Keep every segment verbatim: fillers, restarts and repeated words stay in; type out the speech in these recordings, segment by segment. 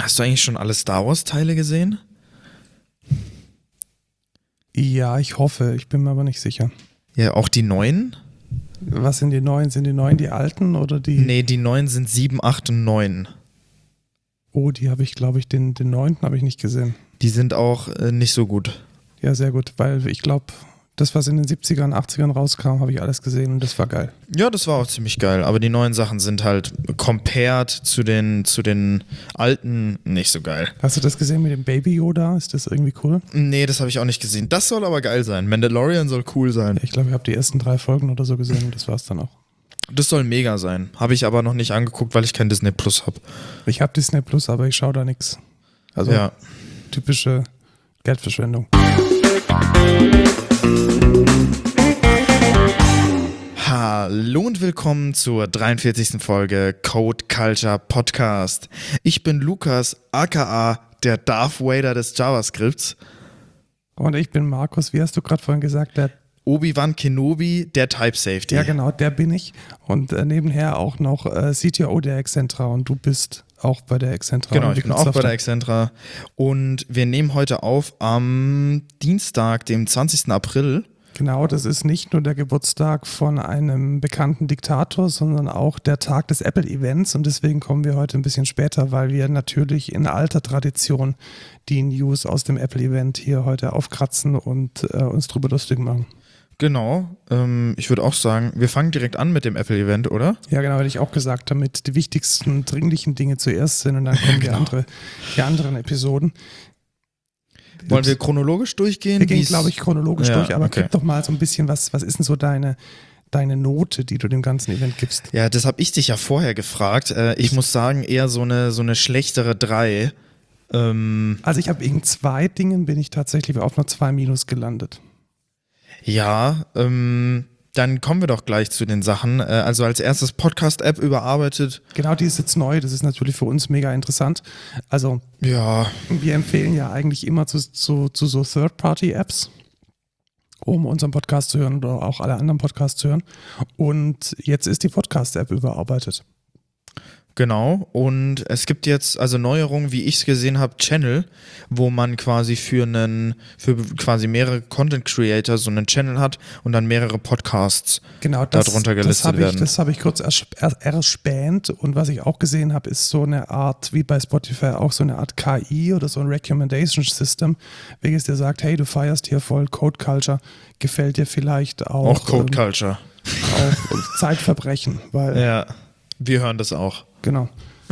Hast du eigentlich schon alle Star Wars-Teile gesehen? Ja, ich hoffe. Ich bin mir aber nicht sicher. Ja, auch die neuen? Was sind die neuen? Sind die neuen die alten oder die? Nee, die neuen sind sieben, acht und neun. Oh, die habe ich, glaube ich, den, den neunten habe ich nicht gesehen. Die sind auch äh, nicht so gut. Ja, sehr gut, weil ich glaube, das, was in den siebzigern, achtzigern rauskam, habe ich alles gesehen und das war geil. Ja, das war auch ziemlich geil, aber die neuen Sachen sind halt compared zu den, zu den alten nicht so geil. Hast du das gesehen mit dem Baby Yoda? Ist das irgendwie cool? Nee, das habe ich auch nicht gesehen. Das soll aber geil sein. Mandalorian soll cool sein. Ja, ich glaube, ich habe die ersten drei Folgen oder so gesehen und das war es dann auch. Das soll mega sein. Habe ich aber noch nicht angeguckt, weil ich kein Disney Plus habe. Ich habe Disney Plus, aber ich schaue da nichts. Also ja. Typische Geldverschwendung. Hallo und willkommen zur dreiundvierzigsten Folge Code Culture Podcast. Ich bin Lukas, aka der Darth Vader des JavaScripts. Und ich bin Markus, wie hast du gerade vorhin gesagt, der Obi-Wan Kenobi, der Type Safety. Ja genau, der bin ich. Und äh, nebenher auch noch äh, C T O der Excentra und du bist auch bei der Excentra. Genau, ich bin auch bei der Excentra. Und wir nehmen heute auf am Dienstag, dem zwanzigsten April. Genau, das ist nicht nur der Geburtstag von einem bekannten Diktator, sondern auch der Tag des Apple-Events und deswegen kommen wir heute ein bisschen später, weil wir natürlich in alter Tradition die News aus dem Apple-Event hier heute aufkratzen und äh, uns drüber lustig machen. Genau, ähm, ich würde auch sagen, wir fangen direkt an mit dem Apple-Event, oder? Ja, genau, hätte ich auch gesagt, damit die wichtigsten, dringlichen Dinge zuerst sind und dann kommen genau. die, andere, die anderen Episoden. Wollen wir chronologisch durchgehen? Wir gehen, glaube ich, chronologisch ja, durch, aber okay. gib doch mal so ein bisschen, was, was ist denn so deine, deine Note, die du dem ganzen Event gibst? Ja, das habe ich dich ja vorher gefragt. Äh, ich, ich muss sagen, eher so eine, so eine schlechtere drei. Ähm, also ich habe wegen zwei Dingen bin ich tatsächlich auf nur zwei Minus gelandet. Ja, ähm, dann kommen wir doch gleich zu den Sachen. Äh, also als erstes Podcast-App überarbeitet. Genau, die ist jetzt neu. Das ist natürlich für uns mega interessant. Also ja, wir empfehlen ja eigentlich immer zu, zu, zu so Third-Party-Apps, um unseren Podcast zu hören oder auch alle anderen Podcasts zu hören. Und jetzt ist die Podcast-App überarbeitet. Genau, und es gibt jetzt also Neuerungen, wie ich es gesehen habe, Channel, wo man quasi für einen, für quasi mehrere Content Creator so einen Channel hat und dann mehrere Podcasts genau, das, darunter gelistet das hab ich, werden. Das habe ich kurz erspäht und was ich auch gesehen habe, ist so eine Art, wie bei Spotify, auch so eine Art K I oder so ein Recommendation System, welches dir sagt, hey, du feierst hier voll Code Culture, gefällt dir vielleicht auch, auch Code ähm, Culture. Auch Zeitverbrechen, weil ja, wir hören das auch. Genau.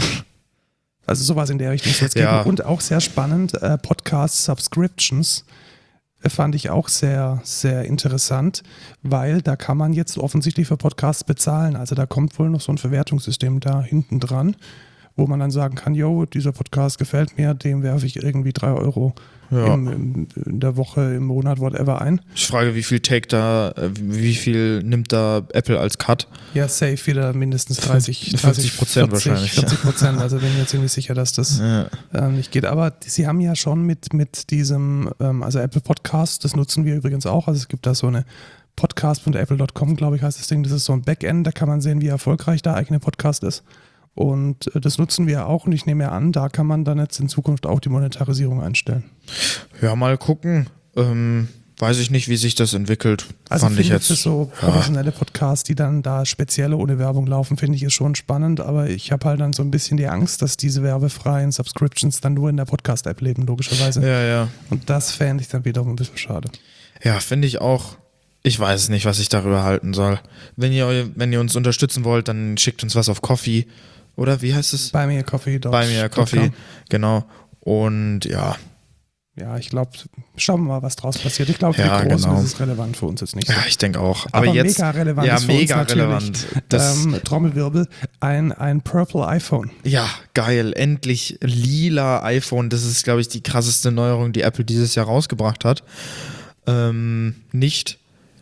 Also sowas in der Richtung soll es geben. Ja. Und auch sehr spannend, äh, Podcast-Subscriptions äh, fand ich auch sehr, sehr interessant, weil da kann man jetzt offensichtlich für Podcasts bezahlen. Also da kommt wohl noch so ein Verwertungssystem da hinten dran, wo man dann sagen kann, yo, dieser Podcast gefällt mir, dem werfe ich irgendwie drei Euro ja. im, im, in der Woche, im Monat, whatever ein. Ich frage, wie viel take da, wie viel nimmt da Apple als Cut? Ja, safe wieder mindestens dreißig, vierzig Prozent wahrscheinlich. vierzig Prozent, also bin ich mir ziemlich sicher, dass das ja. ähm, nicht geht. Aber sie haben ja schon mit, mit diesem, ähm, also Apple Podcast, das nutzen wir übrigens auch, also es gibt da so eine podcast punkt apple punkt com, glaube ich, heißt das Ding, das ist so ein Backend, da kann man sehen, wie erfolgreich der eigene Podcast ist. Und das nutzen wir auch und ich nehme ja an, da kann man dann jetzt in Zukunft auch die Monetarisierung einstellen. Ja, mal gucken. Ähm, weiß ich nicht, wie sich das entwickelt. Also Fand ich jetzt für so professionelle ja. Podcasts, die dann da spezielle ohne Werbung laufen, finde ich es schon spannend, aber ich habe halt dann so ein bisschen die Angst, dass diese werbefreien Subscriptions dann nur in der Podcast-App leben, logischerweise. Ja, ja. Und das fände ich dann wiederum ein bisschen schade. Ja, finde ich auch. Ich weiß nicht, was ich darüber halten soll. Wenn ihr, wenn ihr uns unterstützen wollt, dann schickt uns was auf Coffee. Oder wie heißt es? Buy me a coffee. Buy me a coffee, genau. Und ja. Ja, ich glaube, schauen wir mal, was draus passiert. Ich glaube, ja, wie groß genau. ist es relevant für uns jetzt nicht so. Ja, ich denke auch. Aber, Aber jetzt, mega relevant ja, ist für mega uns relevant. Das, ähm, Trommelwirbel, ein, ein Purple iPhone. Ja, geil. Endlich lila iPhone. Das ist, glaube ich, die krasseste Neuerung, die Apple dieses Jahr rausgebracht hat. Ähm, nicht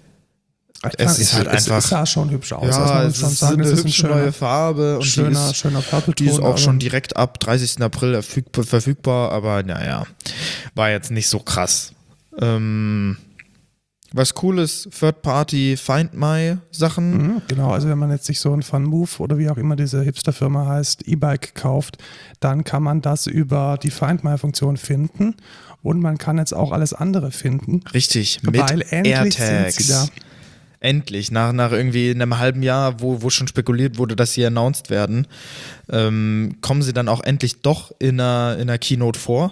Es, ist halt es, einfach. Es sah schon hübsch aus. Ja, also es schon ist sagen, eine das hübsche ist ein schöner, neue Farbe und schöner, die ist, schöner Purple-Ton. Die ist auch schon direkt ab dreißigsten April verfügbar, aber naja, war jetzt nicht so krass. Ähm, Was cool ist, Third-Party Find My Sachen. Mhm, genau, also wenn man jetzt sich so ein FunMove oder wie auch immer diese Hipster-Firma heißt, E-Bike kauft, dann kann man das über die Find My-Funktion finden und man kann jetzt auch alles andere finden. Richtig, mit weil endlich AirTags. sind sie da. Endlich, nach, nach irgendwie einem halben Jahr, wo, wo schon spekuliert wurde, dass sie announced werden, ähm, kommen sie dann auch endlich doch in einer, in einer Keynote vor.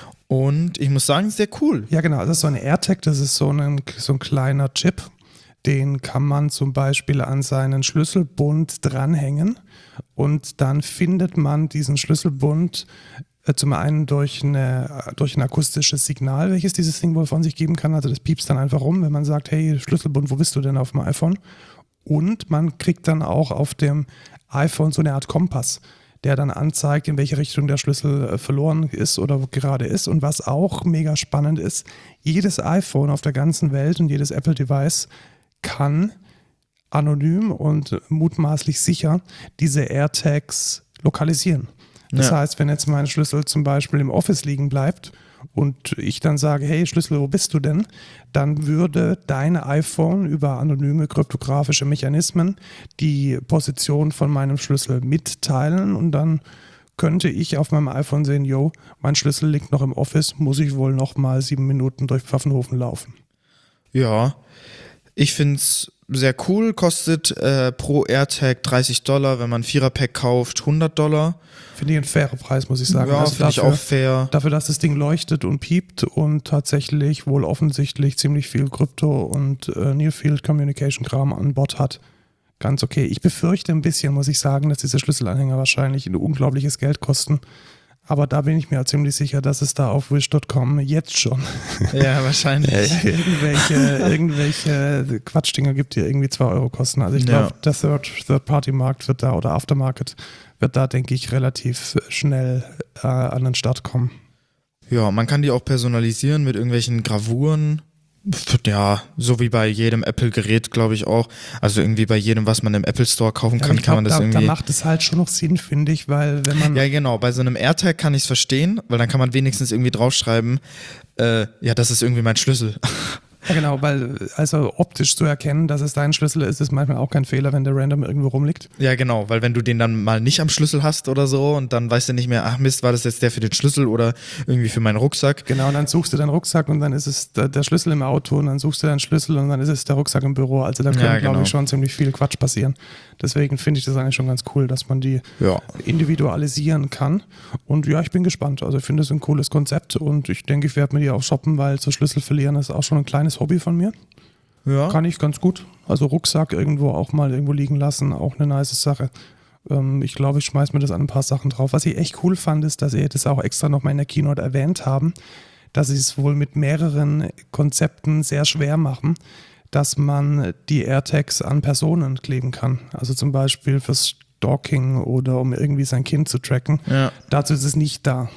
Und ich muss sagen, sehr cool. Ja, genau. Das ist so ein AirTag, das ist so ein, so ein kleiner Chip. Den kann man zum Beispiel an seinen Schlüsselbund dranhängen und dann findet man diesen Schlüsselbund äh, zum einen durch, eine, durch ein akustisches Signal, welches dieses Ding wohl von sich geben kann. Also das piepst dann einfach rum, wenn man sagt, hey Schlüsselbund, wo bist du denn auf dem iPhone? Und man kriegt dann auch auf dem iPhone so eine Art Kompass, der dann anzeigt, in welche Richtung der Schlüssel verloren ist oder gerade ist. Und was auch mega spannend ist, jedes iPhone auf der ganzen Welt und jedes Apple-Device kann anonym und mutmaßlich sicher diese AirTags lokalisieren. Das Ja. heißt, wenn jetzt mein Schlüssel zum Beispiel im Office liegen bleibt und ich dann sage, hey Schlüssel, wo bist du denn? Dann würde dein iPhone über anonyme kryptografische Mechanismen die Position von meinem Schlüssel mitteilen und dann könnte ich auf meinem iPhone sehen, yo, mein Schlüssel liegt noch im Office, muss ich wohl noch mal sieben Minuten durch Pfaffenhofen laufen. Ja, ich finde es sehr cool, kostet äh, pro AirTag dreißig Dollar, wenn man ein Vierer-Pack kauft, hundert Dollar. Finde ich ein fairer Preis, muss ich sagen. Ja, Also finde ich dafür- auch fair. Dafür, dass das Ding leuchtet und piept und tatsächlich wohl offensichtlich ziemlich viel Krypto- und äh, Near-Field-Communication-Kram an Bord hat. Ganz okay. Ich befürchte ein bisschen, muss ich sagen, dass diese Schlüsselanhänger wahrscheinlich ein unglaubliches Geld kosten. Aber da bin ich mir ziemlich sicher, dass es da auf wish Punkt com jetzt schon Ja, wahrscheinlich. irgendwelche, irgendwelche Quatschdinger gibt, die irgendwie zwei Euro kosten. Also ich Ja. glaube, der Third, Third-Party-Markt wird da oder Aftermarket wird da, denke ich, relativ schnell äh, an den Start kommen. Ja, man kann die auch personalisieren mit irgendwelchen Gravuren. Ja, so wie bei jedem Apple-Gerät, glaube ich auch. Also irgendwie bei jedem, was man im Apple Store kaufen Ja, kann, ich kann glaub, man das da, irgendwie. da macht es halt schon noch Sinn, finde ich, weil wenn man Ja, genau. Bei so einem AirTag kann ich es verstehen, weil dann kann man wenigstens irgendwie draufschreiben, äh, ja, das ist irgendwie mein Schlüssel. Ja, genau, weil also optisch zu erkennen, dass es dein Schlüssel ist, ist manchmal auch kein Fehler, wenn der random irgendwo rumliegt. Ja, genau, weil wenn du den dann mal nicht am Schlüssel hast oder so und dann weißt du nicht mehr, ach Mist, war das jetzt der für den Schlüssel oder irgendwie für meinen Rucksack. Genau, und dann suchst du deinen Rucksack und dann ist es der, der Schlüssel im Auto und dann suchst du deinen Schlüssel und dann ist es der Rucksack im Büro. Also da kann, Ja, glaube genau. ich, schon ziemlich viel Quatsch passieren. Deswegen finde ich das eigentlich schon ganz cool, dass man die Ja. individualisieren kann. Und ja, ich bin gespannt. Also ich finde es ein cooles Konzept und ich denke, ich werde mir die auch shoppen, weil so Schlüssel verlieren ist auch schon ein kleines Hobby von mir. Ja. Kann ich ganz gut. Also Rucksack irgendwo auch mal irgendwo liegen lassen, auch eine nice Sache. Ähm, ich glaube, ich schmeiß mir das an ein paar Sachen drauf. Was ich echt cool fand, ist, dass sie das auch extra noch mal in der Keynote erwähnt haben, dass sie es wohl mit mehreren Konzepten sehr schwer machen, dass man die AirTags an Personen kleben kann. Also zum Beispiel fürs Stalking oder um irgendwie sein Kind zu tracken. Ja. Dazu ist es nicht da.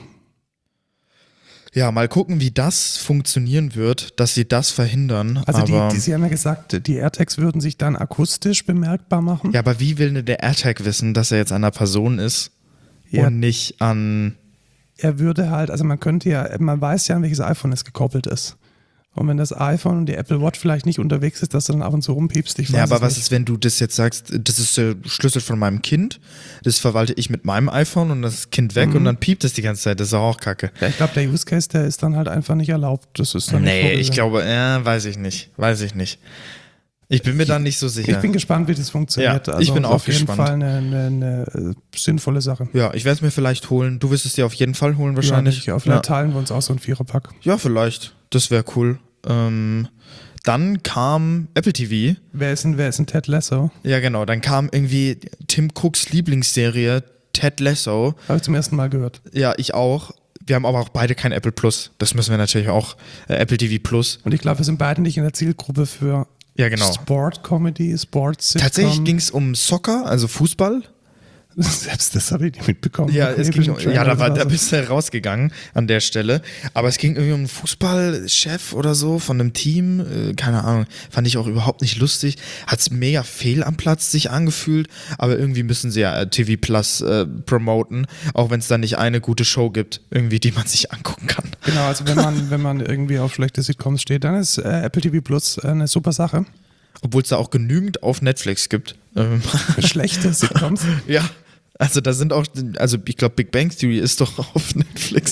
Ja, mal gucken, wie das funktionieren wird, dass sie das verhindern. Also die, aber, die, sie haben ja gesagt, die AirTags würden sich dann akustisch bemerkbar machen. ja, aber wie will denn der AirTag wissen, dass er jetzt an einer Person ist Ja. und nicht an... Er würde halt, also man könnte ja, man weiß ja, an welches iPhone es gekoppelt ist. Und wenn das iPhone und die Apple Watch vielleicht nicht unterwegs ist, dass du dann ab und zu rumpiepst, ich weiß Ja, aber es was nicht. ist, wenn du das jetzt sagst, das ist der Schlüssel von meinem Kind, das verwalte ich mit meinem iPhone und das Kind weg Mhm. und dann piept es die ganze Zeit, das ist auch kacke. Ja, ich glaube, der Use Case, der ist dann halt einfach nicht erlaubt. Das ist dann nicht Nee, vorgesehen. ich glaube, ja, weiß ich nicht, weiß ich nicht. Ich bin mir da nicht so sicher. Ich bin gespannt, wie das funktioniert. Ja, also ich bin ist auch auf jeden gespannt. Fall eine, eine, eine äh, sinnvolle Sache. Ja, ich werde es mir vielleicht holen. Du wirst es dir auf jeden Fall holen wahrscheinlich. Ja, vielleicht teilen wir uns auch so ein Viererpack. Ja, vielleicht. Das wäre cool. Ähm, dann kam Apple T V. Wer ist denn, wer ist denn Ted Lasso? Ja, genau. Dann kam irgendwie Tim Cooks Lieblingsserie Ted Lasso. Habe ich zum ersten Mal gehört. Ja, ich auch. Wir haben aber auch beide kein Apple Plus. Das müssen wir natürlich auch. Äh, Apple T V Plus. Und ich glaube, wir sind beide nicht in der Zielgruppe für Ja, genau. Sport-Comedy, Sports-Sitcom. Tatsächlich ging es um Soccer, also Fußball. Selbst das habe ich nicht mitbekommen. Ja, es ging, ja da, war, da so. bist du rausgegangen an der Stelle. Aber es ging irgendwie um einen Fußballchef oder so von einem Team. Äh, keine Ahnung. Fand ich auch überhaupt nicht lustig. Hat es mega fehl am Platz sich angefühlt. Aber irgendwie müssen sie ja äh, T V Plus äh, promoten. Auch wenn es da nicht eine gute Show gibt, irgendwie, die man sich angucken kann. Genau, also wenn man, wenn man irgendwie auf schlechte Sitcoms steht, dann ist äh, Apple T V Plus äh, eine super Sache. Obwohl es da auch genügend auf Netflix gibt. Ähm. Schlechte Sitcoms? Ja. Also da sind auch, also ich glaube Big Bang Theory ist doch auf Netflix.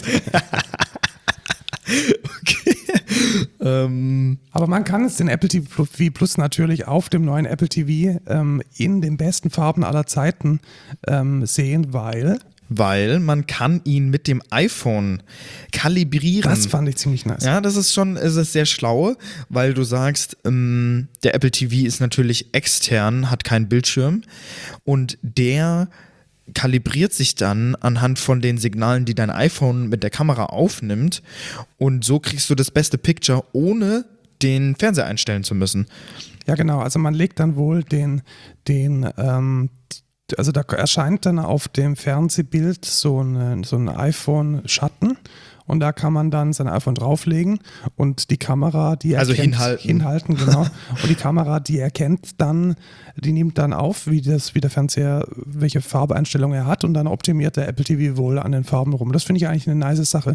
Okay. ähm. Aber man kann es den Apple T V Plus natürlich auf dem neuen Apple T V ähm, in den besten Farben aller Zeiten ähm, sehen, weil... Weil man kann ihn mit dem iPhone kalibrieren. Das fand ich ziemlich nice. Ja, das ist schon, es ist sehr schlau, weil du sagst, ähm, der Apple T V ist natürlich extern, hat keinen Bildschirm und der kalibriert sich dann anhand von den Signalen, die dein iPhone mit der Kamera aufnimmt und so kriegst du das beste Picture, ohne den Fernseher einstellen zu müssen. Ja, genau. Also man legt dann wohl den, den ähm, also da erscheint dann auf dem Fernsehbild so, eine, so ein iPhone-Schatten und da kann man dann sein iPhone drauflegen und die Kamera, die also erkennt, hinhalten. hinhalten, genau. Und die Kamera, die erkennt dann, die nimmt dann auf, wie, das, wie der Fernseher, welche Farbeinstellung er hat und dann optimiert der Apple T V wohl an den Farben rum. Das finde ich eigentlich eine nice Sache,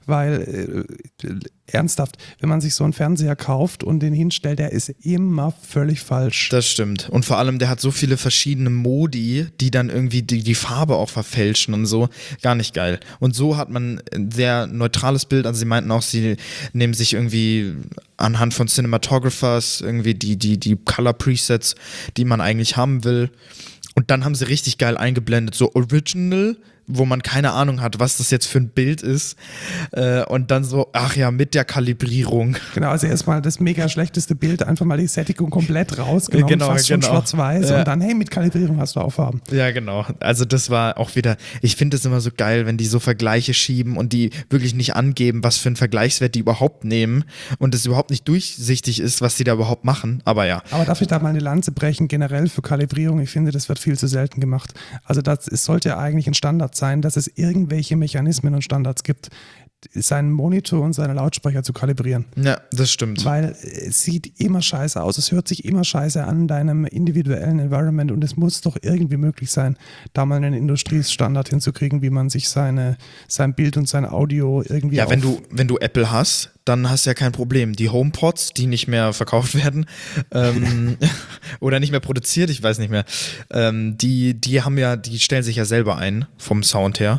weil äh, ernsthaft, wenn man sich so einen Fernseher kauft und den hinstellt, der ist immer völlig falsch. Das stimmt. Und vor allem, der hat so viele verschiedene Modi, die dann irgendwie die, die Farbe auch verfälschen und so. Gar nicht geil. Und so hat man ein sehr neutrales Bild. Also sie meinten auch, sie nehmen sich irgendwie anhand von Cinematographers irgendwie die, die, die Color Presets, die man eigentlich haben will. Und dann haben sie richtig geil eingeblendet, so Original, wo man keine Ahnung hat, was das jetzt für ein Bild ist. Äh, und dann so, ach ja, mit der Kalibrierung. Genau, also erstmal das mega schlechteste Bild, einfach mal die Sättigung komplett rausgenommen, genau, fast schon genau. schwarz-weiß Ja. und dann, hey, mit Kalibrierung hast du auch Farben. Ja, genau. Also das war auch wieder, ich finde es immer so geil, wenn die so Vergleiche schieben und die wirklich nicht angeben, was für einen Vergleichswert die überhaupt nehmen und es überhaupt nicht durchsichtig ist, was die da überhaupt machen. Aber ja. Aber darf ich da mal eine Lanze brechen, generell für Kalibrierung? Ich finde, das wird viel zu selten gemacht. Also das, es sollte ja eigentlich ein Standard sein, dass es irgendwelche Mechanismen und Standards gibt, seinen Monitor und seine Lautsprecher zu kalibrieren. Ja, das stimmt. Weil es sieht immer scheiße aus, es hört sich immer scheiße an in deinem individuellen Environment und es muss doch irgendwie möglich sein, da mal einen Industriestandard hinzukriegen, wie man sich seine, sein Bild und sein Audio irgendwie Ja, auf... wenn du, wenn du Apple hast, dann hast du ja kein Problem. Die HomePods, die nicht mehr verkauft werden ähm, oder nicht mehr produziert, ich weiß nicht mehr, ähm, die, die haben ja, die stellen sich ja selber ein vom Sound her.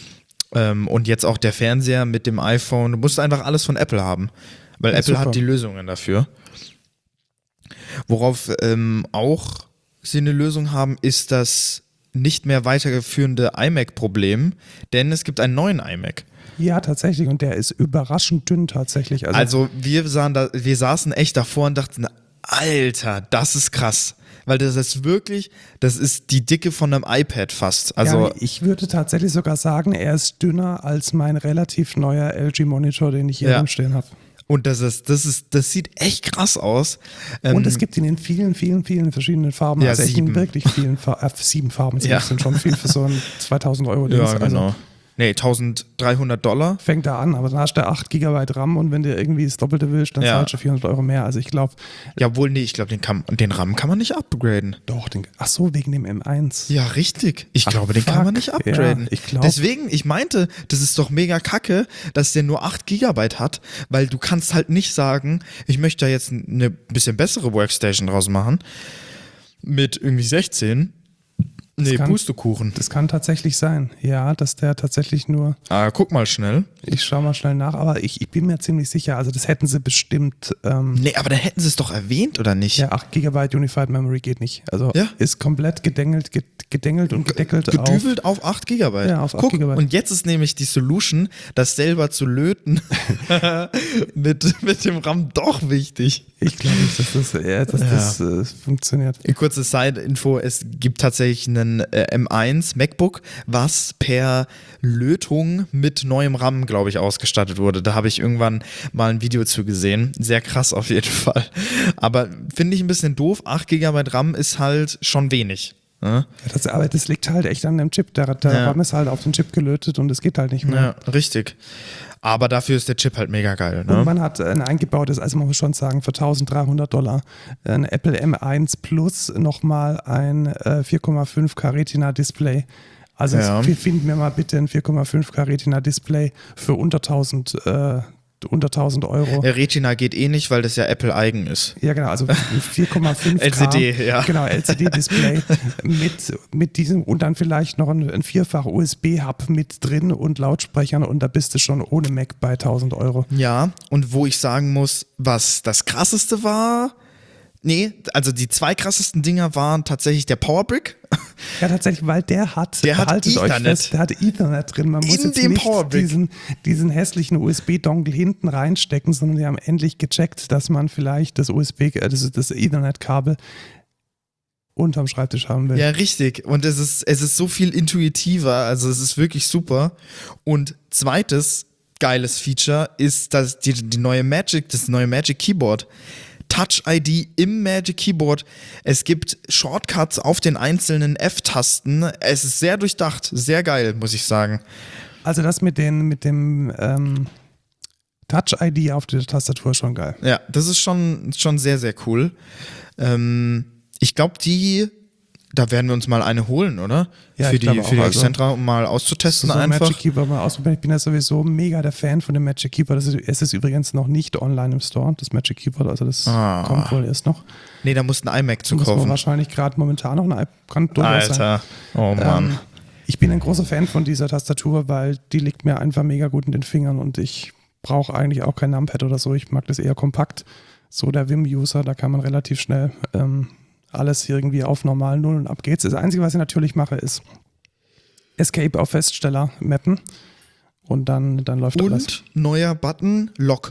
Ähm, und jetzt auch der Fernseher mit dem iPhone. Du musst einfach alles von Apple haben, weil Ja, Apple super. hat die Lösungen dafür. Worauf ähm, auch sie eine Lösung haben, ist das nicht mehr weitergeführende iMac-Problem, denn es gibt einen neuen iMac. Ja, tatsächlich. Und der ist überraschend dünn tatsächlich. Also, Also wir, sahen da, wir saßen echt davor und dachten, Alter, das ist krass. Weil das ist wirklich, das ist die Dicke von einem iPad fast. Also ja, ich würde tatsächlich sogar sagen, er ist dünner als mein relativ neuer L G-Monitor, den ich hier Ja. rumstehen habe. und das ist, das ist, das sieht echt krass aus. Ähm, Und es gibt ihn in vielen, vielen, vielen verschiedenen Farben. Ja, also echt in sieben. wirklich vielen Farben. Äh, sieben Farben Ja. sind schon viel für so ein zweitausend Euro Ding. ja, genau. Also Nee, eintausenddreihundert Dollar. fängt da an, aber dann hast du acht Gigabyte RAM und wenn du irgendwie das Doppelte willst, dann Ja. zahlst du vierhundert Euro mehr. Also ich glaube, Ja, wohl, nee, ich glaube, den, kann- den RAM kann man nicht upgraden. doch, den, ach so, wegen dem M eins. Ja, richtig. Ich Ach, glaube, den kann fuck. man nicht upgraden. Ja, ich glaub- Deswegen, ich meinte, das ist doch mega kacke, dass der nur acht Gigabyte hat, weil du kannst halt nicht sagen, ich möchte da jetzt eine bisschen bessere Workstation draus machen mit irgendwie sechzehn. Nee, kann- Pustekuchen. Das kann tatsächlich sein, ja, dass der tatsächlich nur, Ah, guck mal schnell. ich schau mal schnell nach, aber ich, ich bin mir ziemlich sicher, also das hätten sie bestimmt, ähm, Nee, aber dann hätten sie es doch erwähnt, oder nicht? ja, acht Gigabyte Unified Memory geht nicht. Also Ja. ist komplett gedengelt, ge- gedengelt und gedeckelt auf. Gedübelt auf, acht Gigabyte. Ja, auf acht Guck, Gigabyte. Und jetzt ist nämlich die Solution, das selber zu löten mit, mit dem RAM doch wichtig. Ich glaube nicht, dass das, ja, dass Ja. das äh, funktioniert. Kurze Side-Info, es gibt tatsächlich einen äh, M eins MacBook, was per Lötung mit neuem RAM, glaube ich, ausgestattet wurde. Da habe ich irgendwann mal ein Video zu gesehen. Sehr krass auf jeden Fall. Aber finde ich ein bisschen doof. acht Gigabyte RAM ist halt schon wenig. Ja, Ja, das, aber das liegt halt echt an dem Chip. Der, der Ja. RAM ist halt auf den Chip gelötet und es geht halt nicht mehr. ja richtig. Aber dafür ist der Chip halt mega geil. Und Ne? man hat ein eingebautes, also man muss schon sagen, für eintausenddreihundert Dollar ein Apple M eins Plus nochmal ein äh, vier Komma fünf K Retina Display. Also Ja. es- finden wir mal bitte ein vier Komma fünf K Retina Display für unter tausend, äh, unter tausend Euro. Der Retina geht eh nicht, weil das ja Apple eigen ist. Ja, genau, also vier Komma fünf K. L C D, ja. Genau, L C D-Display mit, mit diesem und dann vielleicht noch ein, ein vierfach U S B-Hub mit drin und Lautsprechern und da bist du schon ohne Mac bei tausend Euro. Ja, und wo ich sagen muss, was das krasseste war, nee, also die zwei krassesten Dinger waren tatsächlich der Powerbrick. Ja, tatsächlich, weil der hat, Der hat haltet euch Ethernet. fest, der hat Ethernet drin. Man muss In jetzt dem nicht Powerbrick. diesen, diesen hässlichen U S B-Dongle hinten reinstecken, sondern die haben endlich gecheckt, dass man vielleicht das U S B, äh, das, das Ethernet-Kabel unterm Schreibtisch haben will. Ja, richtig. Und es ist, es ist so viel intuitiver, also es ist wirklich super. Und zweites geiles Feature ist dass die, die neue Magic, das neue Magic Keyboard. Touch I D im Magic Keyboard. Es gibt Shortcuts auf den einzelnen F-Tasten. Es ist sehr durchdacht, sehr geil, muss ich sagen. Also das mit, den, mit dem ähm, Touch-I D auf der Tastatur ist schon geil. Ja, das ist schon, schon sehr, sehr cool. Ähm, ich glaube, die, da werden wir uns mal eine holen, oder? Ja, für ich die, glaube auch, für die also- Excentra, um mal auszutesten So ein einfach. Magic Keyboard mal ausprobieren. Ich bin ja sowieso mega der Fan von dem Magic Keyboard. Das ist, es ist übrigens noch nicht online im Store, das Magic Keyboard. Also das Ah. kommt wohl erst noch. Nee, da musst du ein iMac zu Muss man kaufen. wahrscheinlich gerade momentan noch ein iPad. Kann durchaus sein. Alter, oh Mann. Ähm, ich bin ein großer Fan von dieser Tastatur, weil die liegt mir einfach mega gut in den Fingern und ich brauche eigentlich auch kein Numpad oder so. Ich mag das eher kompakt. So der Vim-User, da kann man relativ schnell ähm, alles irgendwie auf normalen Nullen ab geht's. Das Einzige, was ich natürlich mache, ist Escape auf Feststeller mappen und dann, dann läuft alles. Und neuer Button, Lock.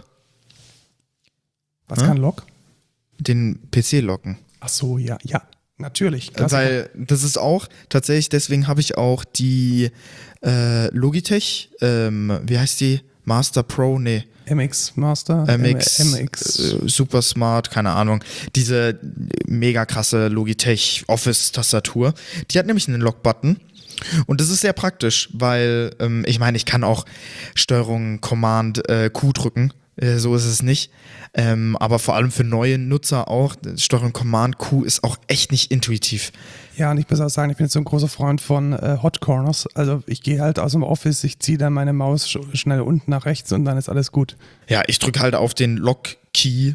Was Hm? kann Lock? Den P C locken. Ach so, ja, ja, natürlich. Klassiker. Weil das ist auch, tatsächlich, deswegen habe ich auch die äh, Logitech, ähm, wie heißt die? Master Pro? Nee. M X Master, M X, M X. Äh, Super Smart, keine Ahnung. Diese mega krasse Logitech Office-Tastatur. Die hat nämlich einen Lock-Button. Und das ist sehr praktisch, weil ähm, ich meine, ich kann auch Steuerung, Command, äh, Q drücken. Äh, so ist es nicht. Ähm, aber vor allem für neue Nutzer auch. Steuerung, Command, Q ist auch echt nicht intuitiv. Ja, und ich muss auch sagen, ich bin jetzt so ein großer Freund von äh, Hot Corners. Also ich gehe halt aus dem Office, ich ziehe dann meine Maus sch schnell unten nach rechts und dann ist alles gut. Ja, ich drücke halt auf den Lock-Key.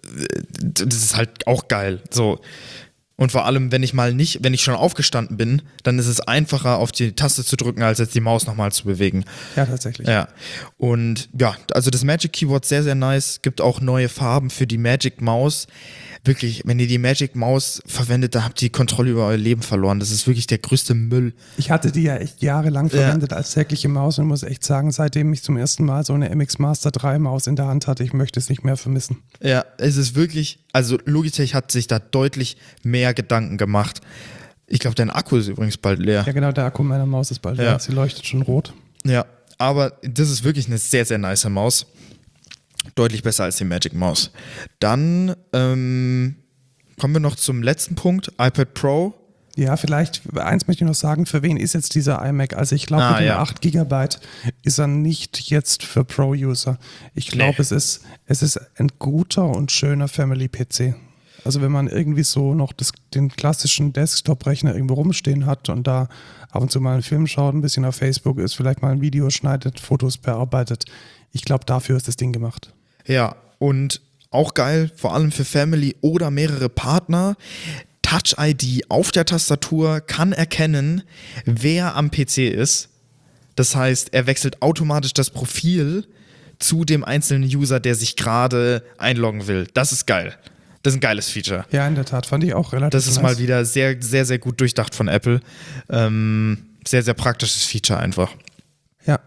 Das ist halt auch geil. So. Und vor allem, wenn ich mal nicht, wenn ich schon aufgestanden bin, dann ist es einfacher, auf die Taste zu drücken, als jetzt die Maus nochmal zu bewegen. Ja, tatsächlich. Ja. Und ja, also das Magic Keyboard sehr, sehr nice. Gibt auch neue Farben für die Magic Maus. Wirklich, wenn ihr die Magic Maus verwendet, dann habt ihr die Kontrolle über euer Leben verloren. Das ist wirklich der größte Müll. Ich hatte die ja echt jahrelang Ja. verwendet als tägliche Maus und muss echt sagen, seitdem ich zum ersten Mal so eine M X Master drei Maus in der Hand hatte, ich möchte es nicht mehr vermissen. Ja, es ist wirklich, also Logitech hat sich da deutlich mehr Gedanken gemacht. Ich glaube, dein Akku ist übrigens bald leer. Ja, genau, der Akku meiner Maus ist bald Ja. leer. Sie leuchtet schon rot. Ja, aber das ist wirklich eine sehr, sehr nice Maus. Deutlich besser als die Magic Maus. Dann ähm, kommen wir noch zum letzten Punkt, iPad Pro. Ja, vielleicht, eins möchte ich noch sagen, für wen ist jetzt dieser iMac? Also ich glaube, Ah, mit dem ja. acht Gigabyte ist er nicht jetzt für Pro-User. Ich glaube, Nee. es ist, es ist ein guter und schöner Family-P C. Also wenn man irgendwie so noch das, den klassischen Desktop-Rechner irgendwo rumstehen hat und da ab und zu mal einen Film schaut, ein bisschen auf Facebook ist, vielleicht mal ein Video schneidet, Fotos bearbeitet. Ich glaube, dafür ist das Ding gemacht. Ja, und auch geil, vor allem für Family oder mehrere Partner. Touch I D auf der Tastatur kann erkennen, wer am P C ist. Das heißt, er wechselt automatisch das Profil zu dem einzelnen User, der sich gerade einloggen will. Das ist geil. Das ist ein geiles Feature. Ja, in der Tat, fand ich auch relativ Das ist nice. mal wieder sehr, sehr, sehr gut durchdacht von Apple. Ähm, sehr, sehr praktisches Feature einfach. Ja.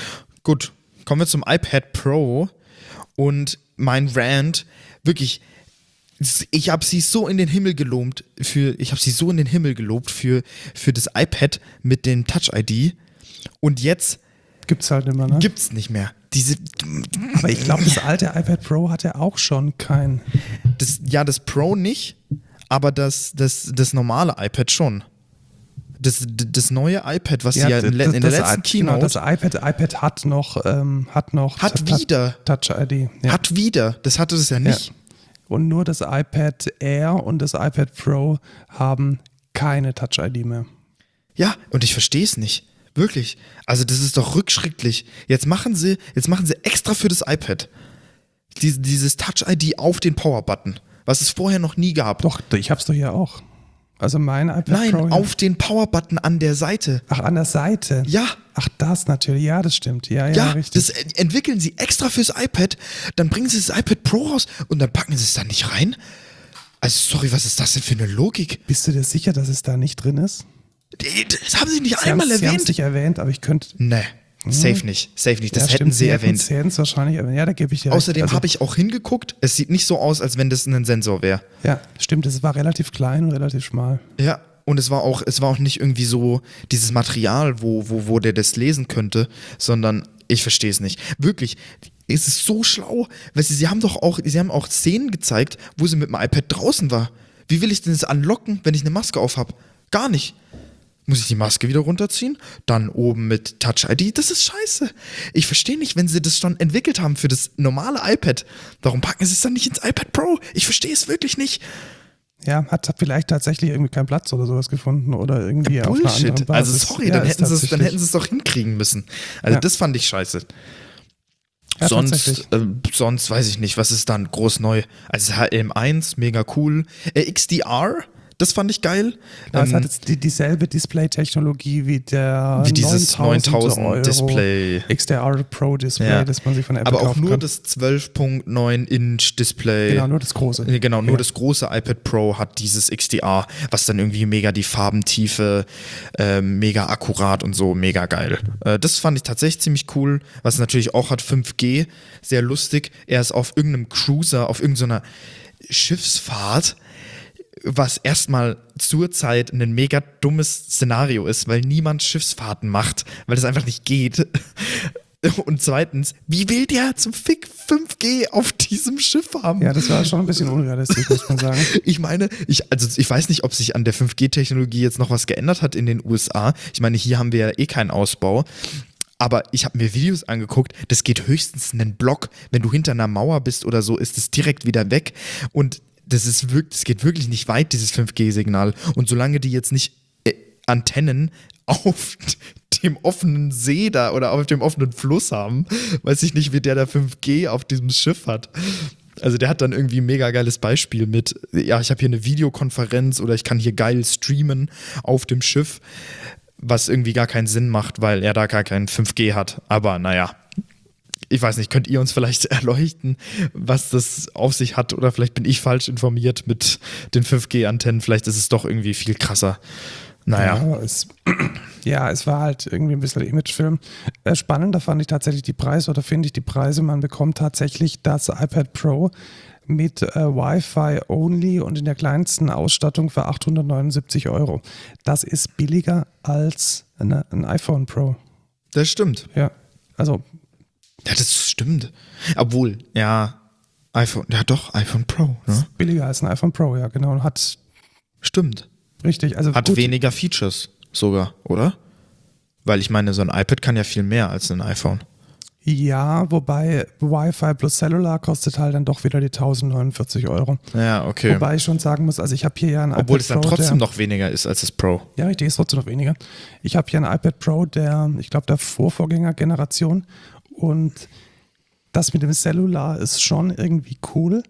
Gut, kommen wir zum iPad Pro und mein Rant, wirklich, ich habe sie so in den Himmel gelobt für, ich habe sie so in den Himmel gelobt für, für das iPad mit dem Touch I D und jetzt Gibt's halt immer, ne? gibt's nicht mehr. Diese, Aber ich glaube, das alte iPad Pro hatte auch schon kein. das, ja, das Pro nicht, aber das, das, das normale iPad schon. Das, das neue iPad, was Ja, sie ja in, das- in der das letzten i- Keynote Genau, das iPad, iPad hat noch, ähm, hat noch hat Ta- wieder, Touch I D. Ja. hat wieder, das hatte es ja nicht. Und nur das iPad Air und das iPad Pro haben keine Touch I D mehr. Ja, und ich verstehe es nicht. Wirklich. Also das ist doch rückschrittlich. Jetzt machen sie, jetzt machen sie extra für das iPad dies, dieses Touch I D auf den Power-Button, was es vorher noch nie gab. Doch, ich hab's doch hier auch. Also mein iPad Nein, Pro. auf den Power-Button an der Seite. Ach, an der Seite. Ja, Ach, das natürlich. Ja, das stimmt. Ja, ja, ja, richtig. das ent- entwickeln sie extra fürs iPad, dann bringen sie das iPad Pro raus und dann packen sie es da nicht rein. Also sorry, was ist das denn für eine Logik? Bist du dir sicher, dass es da nicht drin ist? Das haben sie nicht Sie einmal haben's- Sie haben es erwähnt. nicht erwähnt, aber ich könnte. Nee, safe nicht, safe nicht. Das ja, hätten stimmt, sie hätten's- erwähnt. Sie hätten es wahrscheinlich erwähnt. Ja, da gebe ich dir recht. Außerdem Also, habe ich auch hingeguckt, es sieht nicht so aus, als wenn das ein Sensor wäre. Ja, stimmt. Es war relativ klein und relativ schmal. Ja, und es war auch, es war auch nicht irgendwie so dieses Material, wo, wo, wo der das lesen könnte, sondern ich verstehe es nicht. Wirklich, es ist so schlau, weil sie, sie haben doch auch, sie haben auch Szenen gezeigt, wo sie mit dem iPad draußen war. Wie will ich denn das anlocken, wenn ich eine Maske auf habe? Gar nicht. Muss ich die Maske wieder runterziehen? Dann oben mit Touch I D? Das ist scheiße. Ich verstehe nicht, wenn sie das schon entwickelt haben für das normale iPad. Warum packen sie es dann nicht ins iPad Pro? Ich verstehe es wirklich nicht. Ja, hat vielleicht tatsächlich irgendwie keinen Platz oder sowas gefunden oder irgendwie auf einer anderen Bullshit. Basis. Also sorry, Ja, dann, ist hätten sie es, dann tatsächlich- hätten sie es doch hinkriegen müssen. Also Ja. das fand ich scheiße. Ja, sonst, tatsächlich. äh, sonst weiß ich nicht, was ist dann groß neu. Also H M eins, mega cool. Äh, X D R, das fand ich geil. Ja, es Ähm, hat jetzt die, dieselbe Display-Technologie wie der Wie dieses neuntausend Euro Display. X D R Pro Display, Ja. das man sich von Apple aber auch kaufen nur kann. das zwölf Komma neun Inch Display. Genau, nur das große. Nee, Genau, nur Ja. das große iPad Pro hat dieses X D R, was dann irgendwie mega die Farbentiefe, äh, mega akkurat und so, mega geil. Äh, das fand ich tatsächlich ziemlich cool. Was natürlich auch hat, fünf G, sehr lustig. Er ist auf irgendeinem Cruiser, auf irgendeiner Schiffsfahrt, was erstmal zurzeit ein mega dummes Szenario ist, weil niemand Schiffsfahrten macht, weil das einfach nicht geht. Und zweitens, wie will der zum Fick fünf G auf diesem Schiff haben? Ja, das war schon ein bisschen unrealistisch, muss man sagen. Ich meine, ich, also ich weiß nicht, ob sich an der fünf G-Technologie jetzt noch was geändert hat in den U S A. Ich meine, hier haben wir ja eh keinen Ausbau. Aber ich habe mir Videos angeguckt, das geht höchstens einen Block. Wenn du hinter einer Mauer bist oder so, ist es direkt wieder weg. Und das ist wirklich, das geht wirklich nicht weit, dieses fünf G-Signal. Und solange die jetzt nicht äh, Antennen auf dem offenen See da oder auf dem offenen Fluss haben, weiß ich nicht, wie der da fünf G auf diesem Schiff hat. Also der hat dann irgendwie ein mega geiles Beispiel mit, ja, ich habe hier eine Videokonferenz oder ich kann hier geil streamen auf dem Schiff, was irgendwie gar keinen Sinn macht, weil er da gar kein fünf G hat. Aber naja, ich weiß nicht, könnt ihr uns vielleicht erleuchten, was das auf sich hat, oder vielleicht bin ich falsch informiert mit den fünf G-Antennen, vielleicht ist es doch irgendwie viel krasser. Naja. Ja, es, ja, es war halt irgendwie ein bisschen Imagefilm. Äh, Spannender fand ich tatsächlich die Preise, oder finde ich die Preise. Man bekommt tatsächlich das iPad Pro mit äh, Wi-Fi only und in der kleinsten Ausstattung für achthundertneunundsiebzig Euro. Das ist billiger als eine, ein iPhone Pro. Das stimmt. Ja, also Ja, das stimmt. Obwohl, ja, iPhone, ja doch, iPhone Pro, ne? billiger als ein iPhone Pro, ja, genau. Und hat Stimmt. richtig, also Hat gut, weniger Features sogar, oder? Weil ich meine, so ein iPad kann ja viel mehr als ein iPhone. ja, wobei Wi-Fi plus Cellular kostet halt dann doch wieder die tausendneunundvierzig Euro. Ja, okay. Wobei ich schon sagen muss, also ich habe hier ja ein Obwohl iPad es dann Pro, trotzdem der, noch weniger ist als das Pro. Ja, richtig, ist trotzdem noch weniger. Ich habe hier ein iPad Pro, der, ich glaube, der Vorvorgängergeneration, und das mit dem Cellular ist schon irgendwie cool,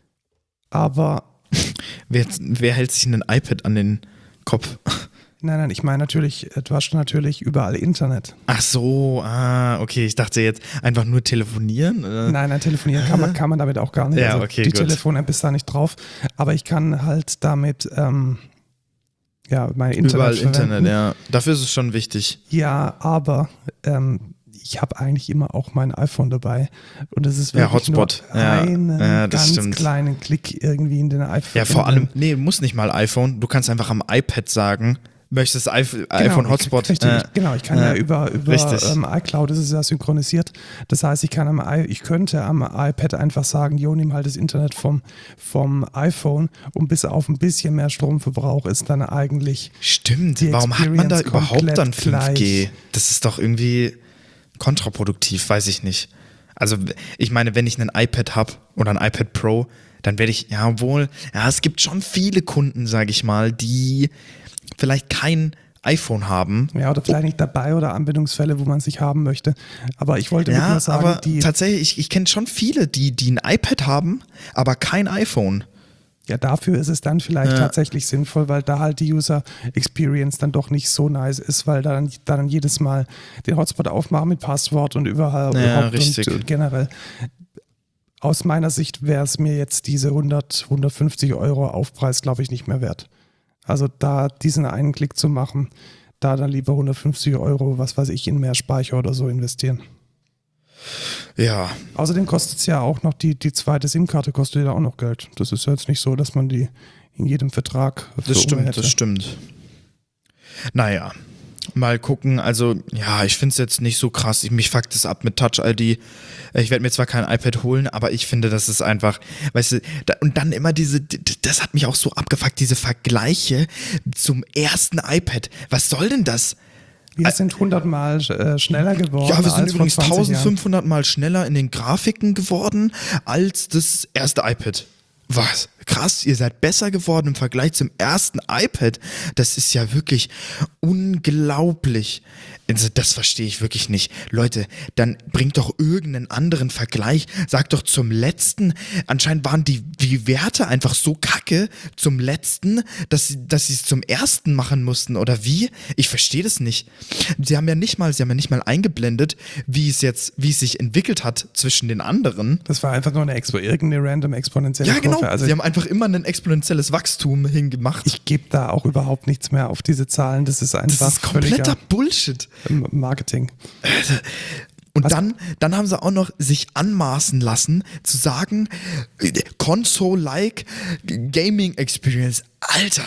aber Wer, wer hält sich ein iPad an den Kopf? nein, nein, ich meine natürlich, du hast natürlich überall Internet. Ach so, ah, okay. Ich dachte jetzt einfach nur telefonieren. Äh, Nein, nein, telefonieren kann man, kann man damit auch gar nicht. Ja, also okay, die gut. Telefon-App ist da nicht drauf, aber ich kann halt damit ähm, ja, mein Internet Überall verwenden. Internet, ja. Dafür ist es schon wichtig. Ja, aber ähm, ich habe eigentlich immer auch mein iPhone dabei, und es ist Ja, wirklich Hotspot. nur Ja, einen ja, das ganz stimmt. kleinen Klick irgendwie in den iPhone. Ja, vor allem, nee, muss nicht mal iPhone. Du kannst einfach am iPad sagen, möchtest iPhone Genau, Hotspot. Richtig, äh, genau. Ich kann äh, ja über, über richtig. ähm, iCloud, das ist ja synchronisiert. Das heißt, ich kann am I, ich könnte am iPad einfach sagen, jo, nimm halt das Internet vom, vom iPhone und bis auf ein bisschen mehr Stromverbrauch ist dann eigentlich Stimmt, die warum hat man da Experience überhaupt dann komplett fünf G? gleich. Das ist doch irgendwie kontraproduktiv, weiß ich nicht. Also ich meine, wenn ich ein iPad habe oder ein iPad Pro, dann werde ich, ja wohl, ja, es gibt schon viele Kunden, sage ich mal, die vielleicht kein iPhone haben. Ja, oder vielleicht nicht dabei oder Anwendungsfälle, wo man sich haben möchte. Aber ich wollte mit Ja, nur sagen, aber die, tatsächlich, ich, ich kenne schon viele, die, die ein iPad haben, aber kein iPhone. ja, dafür ist es dann vielleicht Ja. tatsächlich sinnvoll, weil da halt die User Experience dann doch nicht so nice ist, weil dann, dann jedes Mal den Hotspot aufmachen mit Passwort und überall Ja, überhaupt richtig. und, und generell. Aus meiner Sicht wäre es mir jetzt diese hundert, hundertfünfzig Euro Aufpreis, glaube ich, nicht mehr wert. Also da diesen einen Klick zu machen, da dann lieber hundertfünfzig Euro, was weiß ich, in mehr Speicher oder so investieren. Ja, Außerdem kostet es ja auch noch, die, die zweite SIM-Karte kostet ja auch noch Geld. Das ist ja jetzt nicht so, dass man die in jedem Vertrag für das stimmt, hätte. das stimmt. Naja, mal gucken. Also, ja, ich finde es jetzt nicht so krass. Ich, mich fuckt es ab mit Touch I D. Ich werde mir zwar kein iPad holen, aber ich finde, das ist einfach, weißt du, da, und dann immer diese, das hat mich auch so abgefuckt, diese Vergleiche zum ersten iPad. Was soll denn das? Wir sind hundertmal äh, schneller geworden. Ja, wir sind als vor übrigens zwanzig Jahren. eintausendfünfhundert Mal schneller in den Grafiken geworden als das erste iPad. Was? Krass, ihr seid besser geworden im Vergleich zum ersten iPad. Das ist ja wirklich unglaublich. Also das verstehe ich wirklich nicht. Leute, dann bringt doch irgendeinen anderen Vergleich. Sagt doch zum letzten, anscheinend waren die, die Werte einfach so kacke zum letzten, dass sie dass sie es zum ersten machen mussten. Oder wie? Ich verstehe das nicht. Sie haben ja nicht mal, sie haben ja nicht mal eingeblendet, wie es jetzt, wie es sich entwickelt hat zwischen den anderen. Das war einfach nur eine Expo, irgendeine random exponentielle Ja, genau. Kurve. Also sie haben einfach immer ein exponentielles Wachstum hingemacht. ich gebe da auch überhaupt nichts mehr auf diese Zahlen. Das ist einfach Das ist kompletter völliger Bullshit. Marketing. Und Was? dann, dann haben sie auch noch sich anmaßen lassen, zu sagen, äh, Console-like Gaming Experience. Alter,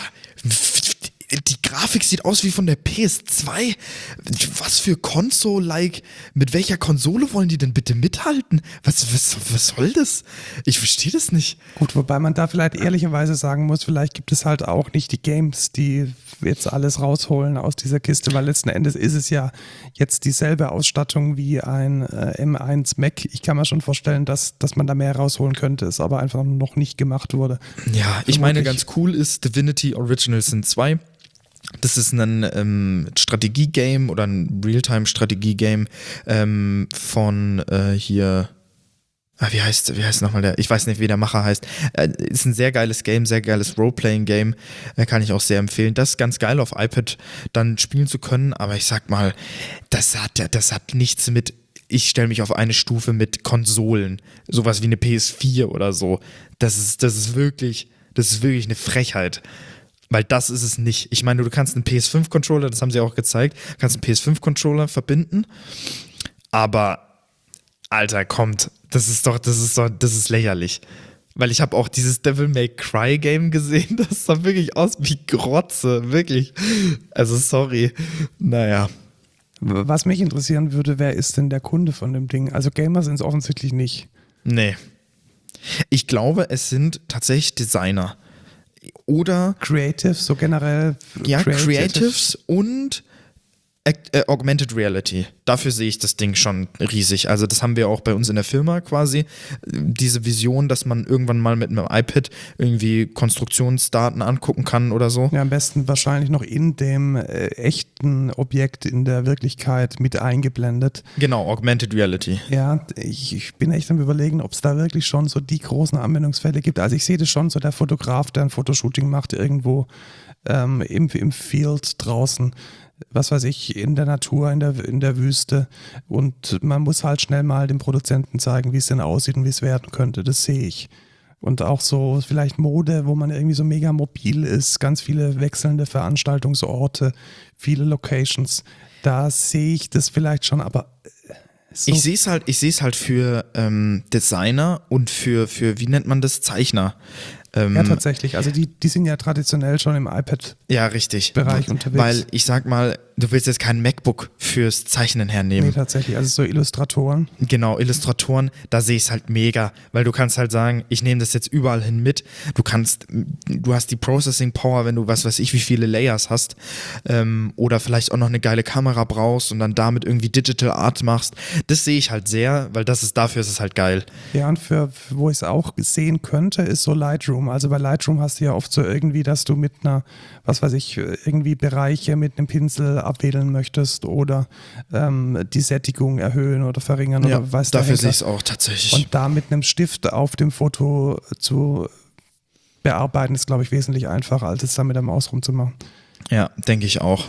die Grafik sieht aus wie von der P S zwei. Was für Console-like, mit welcher Konsole wollen die denn bitte mithalten? Was, was, was soll das? Ich verstehe das nicht. Gut, wobei man da vielleicht ehrlicherweise sagen muss, vielleicht gibt es halt auch nicht die Games, die jetzt alles rausholen aus dieser Kiste, weil letzten Endes ist es ja jetzt dieselbe Ausstattung wie ein äh, M eins Mac. Ich kann mir schon vorstellen, dass, dass man da mehr rausholen könnte, es aber einfach noch nicht gemacht wurde. Ja, ich meine, Vermutlich. ganz cool ist Divinity Original Sin zwei. Das ist ein ähm, Strategie-Game oder ein Realtime-Strategie-Game ähm, von äh, hier, ah, wie heißt, wie heißt nochmal der, ich weiß nicht, wie der Macher heißt. Äh, ist ein sehr geiles Game, sehr geiles Roleplaying-Game, äh, kann ich auch sehr empfehlen. Das ist ganz geil auf iPad dann spielen zu können, aber ich sag mal, das hat, das hat nichts mit, ich stelle mich auf eine Stufe mit Konsolen, sowas wie eine P S vier oder so. Das ist, das ist wirklich, das ist wirklich eine Frechheit. Weil das ist es nicht. Ich meine, du kannst einen P S fünf Controller, das haben sie auch gezeigt, kannst einen P S fünf Controller verbinden, aber Alter, kommt, das ist doch, das ist doch, das ist lächerlich. Weil ich habe auch dieses Devil May Cry Game gesehen, das sah wirklich aus wie Grotze, wirklich. Also sorry. Naja. Was mich interessieren würde, wer ist denn der Kunde von dem Ding? Also Gamer sind es offensichtlich nicht. Nee. Ich glaube, es sind tatsächlich Designer. Oder Creatives, so generell. ja, Creative. Creatives und Act, äh, Augmented Reality. Dafür sehe ich das Ding schon riesig. Also das haben wir auch bei uns in der Firma quasi. Diese Vision, dass man irgendwann mal mit einem iPad irgendwie Konstruktionsdaten angucken kann oder so. Ja, am besten wahrscheinlich noch in dem äh, echten Objekt in der Wirklichkeit mit eingeblendet. Genau, Augmented Reality. Ja, ich, ich bin echt am Überlegen, ob es da wirklich schon so die großen Anwendungsfälle gibt. Also ich sehe das schon, so der Fotograf, der ein Fotoshooting macht irgendwo ähm, im, im Field draußen, was weiß ich, in der Natur, in der, in der Wüste, und man muss halt schnell mal dem Produzenten zeigen, wie es denn aussieht und wie es werden könnte. Das sehe ich. Und auch so vielleicht Mode, wo man irgendwie so mega mobil ist, ganz viele wechselnde Veranstaltungsorte, viele Locations. Da sehe ich das vielleicht schon, aber so. Ich sehe es halt, ich sehe es halt für ähm, Designer und für, für, wie nennt man das, Zeichner. Ähm, Ja, tatsächlich. Also die, die sind ja traditionell schon im iPad-Bereich ja, richtig. unterwegs. Weil ich sag mal, du willst jetzt kein MacBook fürs Zeichnen hernehmen. Nee, tatsächlich. Also so Illustratoren. Genau, Illustratoren, da sehe ich es halt mega, weil du kannst halt sagen, ich nehme das jetzt überall hin mit. Du kannst, du hast die Processing Power, wenn du was weiß ich, wie viele Layers hast, ähm, oder vielleicht auch noch eine geile Kamera brauchst und dann damit irgendwie Digital Art machst. Das sehe ich halt sehr, weil das ist, dafür ist es halt geil. Ja, und für, wo ich es auch sehen könnte, ist so Lightroom. Also bei Lightroom hast du ja oft so irgendwie, dass du mit einer, was weiß ich, irgendwie Bereiche mit einem Pinsel abwählen möchtest oder ähm, die Sättigung erhöhen oder verringern Ja, oder weiß der dafür Henker. sehe ich es auch tatsächlich. Und da mit einem Stift auf dem Foto zu bearbeiten, ist, glaube ich, wesentlich einfacher, als es da mit der Maus rumzumachen. Ja, denke ich auch.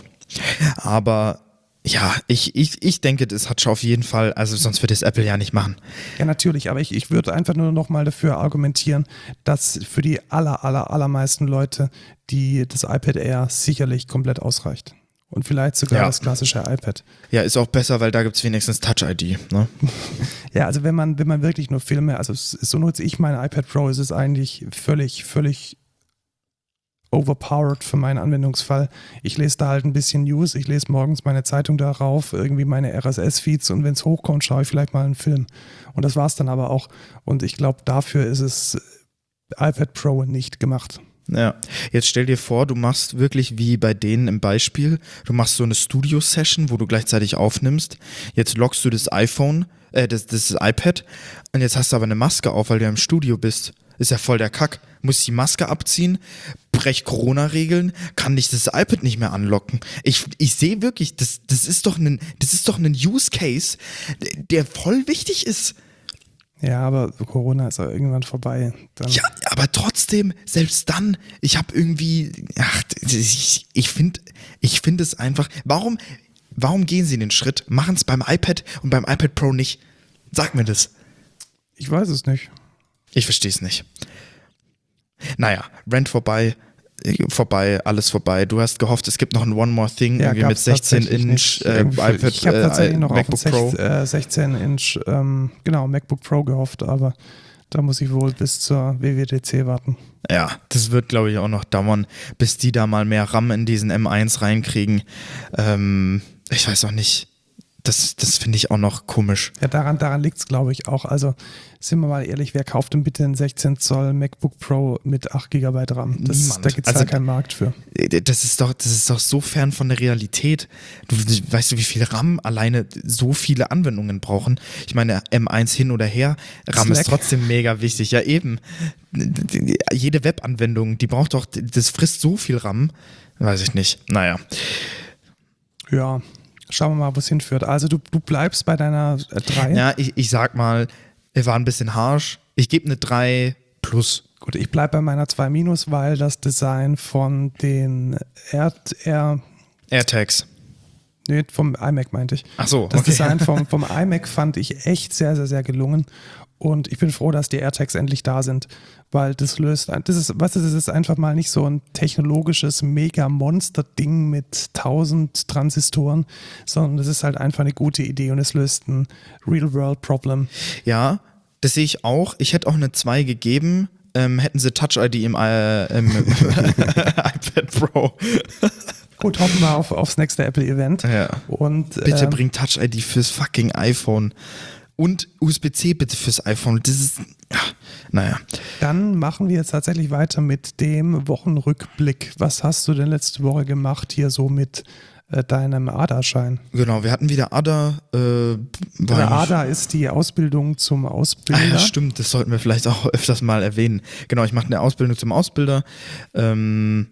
Aber ja, ich, ich, ich denke, das hat schon auf jeden Fall, also sonst wird es Apple ja nicht machen. Ja, natürlich, aber ich, ich würde einfach nur noch mal dafür argumentieren, dass für die aller, aller, allermeisten Leute die, das iPad Air sicherlich komplett ausreicht. Und vielleicht sogar Ja. das klassische iPad. Ja, ist auch besser, weil da gibt es wenigstens Touch-I D. Ne? Ja, also wenn man, wenn man wirklich nur Filme, also so nutze ich mein iPad Pro, ist es eigentlich völlig, völlig overpowered für meinen Anwendungsfall. Ich lese da halt ein bisschen News, ich lese morgens meine Zeitung darauf, irgendwie meine R S S-Feeds und wenn es hochkommt, schaue ich vielleicht mal einen Film. Und das war es dann aber auch. Und ich glaube, dafür ist es iPad Pro nicht gemacht. Ja, jetzt stell dir vor, du machst wirklich wie bei denen im Beispiel, du machst so eine Studio-Session, wo du gleichzeitig aufnimmst. Jetzt loggst du das iPhone, äh, das, das iPad und jetzt hast du aber eine Maske auf, weil du ja im Studio bist. Ist ja voll der Kack. Muss die Maske abziehen, brech Corona-Regeln, kann dich das iPad nicht mehr anlocken. Ich, ich sehe wirklich, das, das ist doch ein, das ist doch ein Use Case, der voll wichtig ist. Ja, aber Corona ist auch irgendwann vorbei. Dann Ja, aber trotzdem, selbst dann, ich habe irgendwie, ach, ich, ich finde ich find es einfach, warum, warum gehen sie den Schritt, machen es beim iPad und beim iPad Pro nicht? Sag mir das. Ich weiß es nicht. Ich verstehe es nicht. Naja, Rant vorbei, vorbei, alles vorbei. Du hast gehofft, es gibt noch ein One More Thing Ja, irgendwie mit gab's sechzehn tatsächlich Inch nicht. äh, Irgendwie- iPad, Ich habe tatsächlich äh, noch MacBook auf Pro. ein sechzehn Inch, ähm, genau, MacBook Pro gehofft, aber da muss ich wohl bis zur W W D C warten. Ja, das wird, glaube ich, auch noch dauern, bis die da mal mehr RAM in diesen M eins reinkriegen. Ähm, ich weiß auch nicht. Das, das finde ich auch noch komisch. Ja, daran, daran liegt es, glaube ich, auch. Also, sind wir mal ehrlich, wer kauft denn bitte einen sechzehn Zoll MacBook Pro mit acht Gigabyte RAM? Das, Niemand. da gibt es Also, ja keinen Markt für. Das ist doch, das ist doch so fern von der Realität. Du weißt du, wie viel RAM alleine so viele Anwendungen brauchen? Ich meine, M eins hin oder her, RAM Slack. ist trotzdem mega wichtig. Ja, eben. Jede Webanwendung, die braucht doch, das frisst so viel RAM. Weiß ich nicht. Naja. Ja, schauen wir mal, wo es hinführt. Also, du, du bleibst bei deiner äh, drei. Ja, ich, ich sag mal, er war ein bisschen harsch. Ich gebe eine drei plus. Gut, ich bleibe bei meiner zwei minus, weil das Design von den Air, Air AirTags. nee, vom iMac meinte ich. Ach so, Das okay. Design vom, vom iMac fand ich echt sehr, sehr, sehr gelungen. Und ich bin froh, dass die AirTags endlich da sind, weil das löst, ein- das ist, was ist, das ist einfach mal nicht so ein technologisches Mega-Monster-Ding mit tausend Transistoren, sondern das ist halt einfach eine gute Idee und es löst ein Real-World-Problem. Ja, das sehe ich auch. Ich hätte auch eine zwei gegeben, ähm, hätten sie Touch-I D im, äh, im iPad Pro. Gut, hoffen wir auf, aufs nächste Apple-Event. Ja. Und, Bitte ähm, bring Touch-I D fürs fucking iPhone. Und U S B C bitte fürs iPhone. Das ist, ja, naja. Dann machen wir jetzt tatsächlich weiter mit dem Wochenrückblick. Was hast du denn letzte Woche gemacht hier so mit äh, deinem A D A-Schein? Genau, wir hatten wieder A D A. Äh, war Der ich- A D A ist die Ausbildung zum Ah, Ausbilder. ja, stimmt, das sollten wir vielleicht auch öfters mal erwähnen. Genau, ich mache eine Ausbildung zum Ausbilder. Ähm,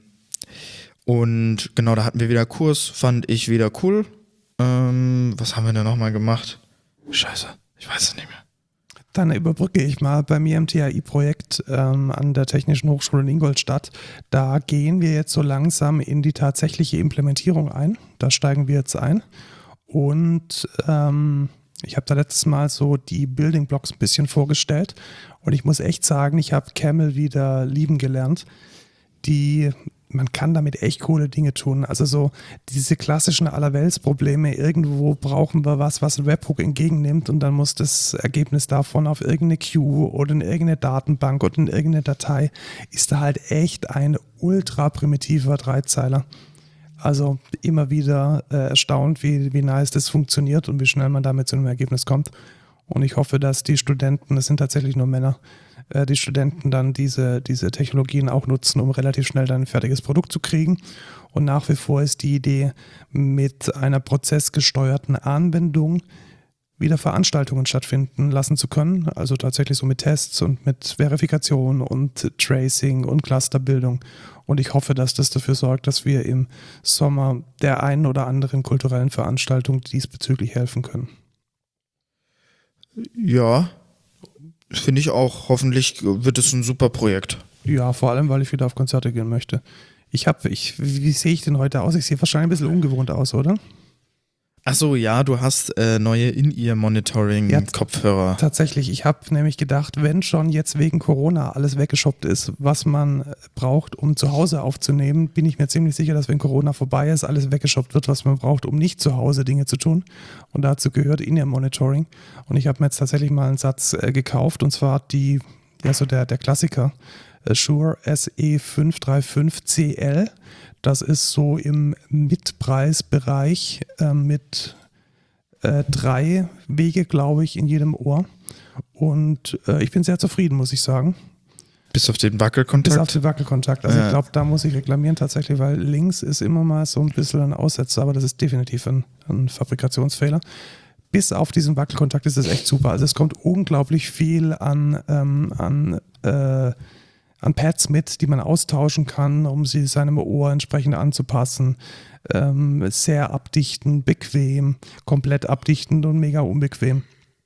und genau, da hatten wir wieder Kurs, fand ich wieder cool. Ähm, was haben wir denn nochmal gemacht? Scheiße, ich weiß es nicht mehr. Dann überbrücke ich mal bei mir im T H I-Projekt ähm, an der Technischen Hochschule in Ingolstadt. Da gehen wir jetzt so langsam in die tatsächliche Implementierung ein. Da steigen wir jetzt ein. Und ähm, ich habe da letztes Mal so die Building Blocks ein bisschen vorgestellt. Und ich muss echt sagen, ich habe Camel wieder lieben gelernt. Die man kann damit echt coole Dinge tun. Also so diese klassischen Allerweltsprobleme, irgendwo brauchen wir was, was ein Webhook entgegennimmt und dann muss das Ergebnis davon auf irgendeine Queue oder in irgendeine Datenbank oder in irgendeine Datei, ist da halt echt ein ultra primitiver Dreizeiler. Also immer wieder äh, erstaunt, wie, wie nice das funktioniert und wie schnell man damit zu einem Ergebnis kommt. Und ich hoffe, dass die Studenten, das sind tatsächlich nur Männer, äh, die Studenten dann diese, diese Technologien auch nutzen, um relativ schnell dann ein fertiges Produkt zu kriegen. Und nach wie vor ist die Idee, mit einer prozessgesteuerten Anwendung wieder Veranstaltungen stattfinden lassen zu können. Also tatsächlich so mit Tests und mit Verifikation und Tracing und Clusterbildung. Und ich hoffe, dass das dafür sorgt, dass wir im Sommer der einen oder anderen kulturellen Veranstaltung diesbezüglich helfen können. Ja, finde ich auch. Hoffentlich wird es ein super Projekt. Ja, vor allem, weil ich wieder auf Konzerte gehen möchte. Ich habe, ich, wie, wie sehe ich denn heute aus? Ich sehe wahrscheinlich ein bisschen ungewohnt aus, oder? Achso, ja, du hast äh, neue In-Ear-Monitoring-Kopfhörer. Ja, tatsächlich, ich habe nämlich gedacht, wenn schon jetzt wegen Corona alles weggeshoppt ist, was man braucht, um zu Hause aufzunehmen, bin ich mir ziemlich sicher, dass wenn Corona vorbei ist, alles weggeshoppt wird, was man braucht, um nicht zu Hause Dinge zu tun. Und dazu gehört In-Ear-Monitoring. Und ich habe mir jetzt tatsächlich mal einen Satz äh, gekauft, und zwar die, ja, so der, der Klassiker, äh, Shure S E fünf drei fünf C L. Das ist so im Mitpreisbereich äh, mit äh, drei Wege, glaube ich, in jedem Ohr. Und äh, ich bin sehr zufrieden, muss ich sagen. Bis auf den Wackelkontakt? Bis auf den Wackelkontakt. Also ja. Ich glaube, da muss ich reklamieren tatsächlich, weil links ist immer mal so ein bisschen ein Aussetzer, aber das ist definitiv ein, ein Fabrikationsfehler. Bis auf diesen Wackelkontakt ist es echt super. Also es kommt unglaublich viel an, ähm, an äh, an Pads mit, die man austauschen kann, um sie seinem Ohr entsprechend anzupassen. Ähm, sehr abdichtend, bequem, komplett abdichtend und mega unbequem.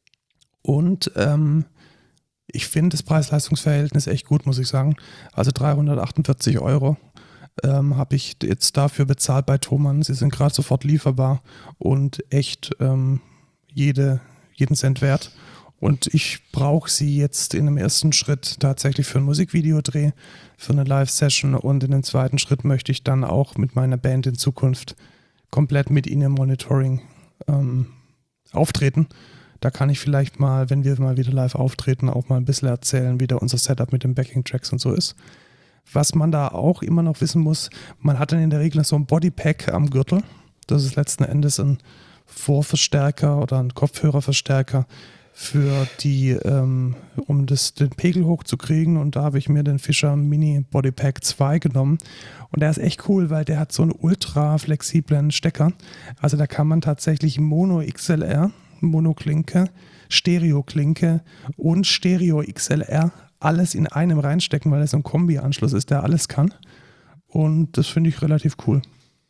Und ähm, ich finde das Preis-Leistungs-Verhältnis echt gut, muss ich sagen. Also dreihundertachtundvierzig Euro ähm, habe ich jetzt dafür bezahlt bei Thomann. Sie sind gerade sofort lieferbar und echt ähm, jede, jeden Cent wert. Und ich brauche sie jetzt in einem ersten Schritt tatsächlich für ein Musikvideodreh, für eine Live-Session, und in dem zweiten Schritt möchte ich dann auch mit meiner Band in Zukunft komplett mit In-Ear-Monitoring ähm, auftreten. Da kann ich vielleicht mal, wenn wir mal wieder live auftreten, auch mal ein bisschen erzählen, wie da unser Setup mit den Backing-Tracks und so ist. Was man da auch immer noch wissen muss, man hat dann in der Regel so ein Bodypack am Gürtel. Das ist letzten Endes ein Vorverstärker oder ein Kopfhörerverstärker für die, ähm, um das, den Pegel hochzukriegen, und da habe ich mir den Fischer Mini Bodypack zwei genommen, und der ist echt cool, weil der hat so einen ultra flexiblen Stecker, also da kann man tatsächlich Mono X L R, Monoklinke, Stereo-Klinke und Stereo X L R alles in einem reinstecken, weil das so ein Kombi-Anschluss ist, der alles kann, und das finde ich relativ cool.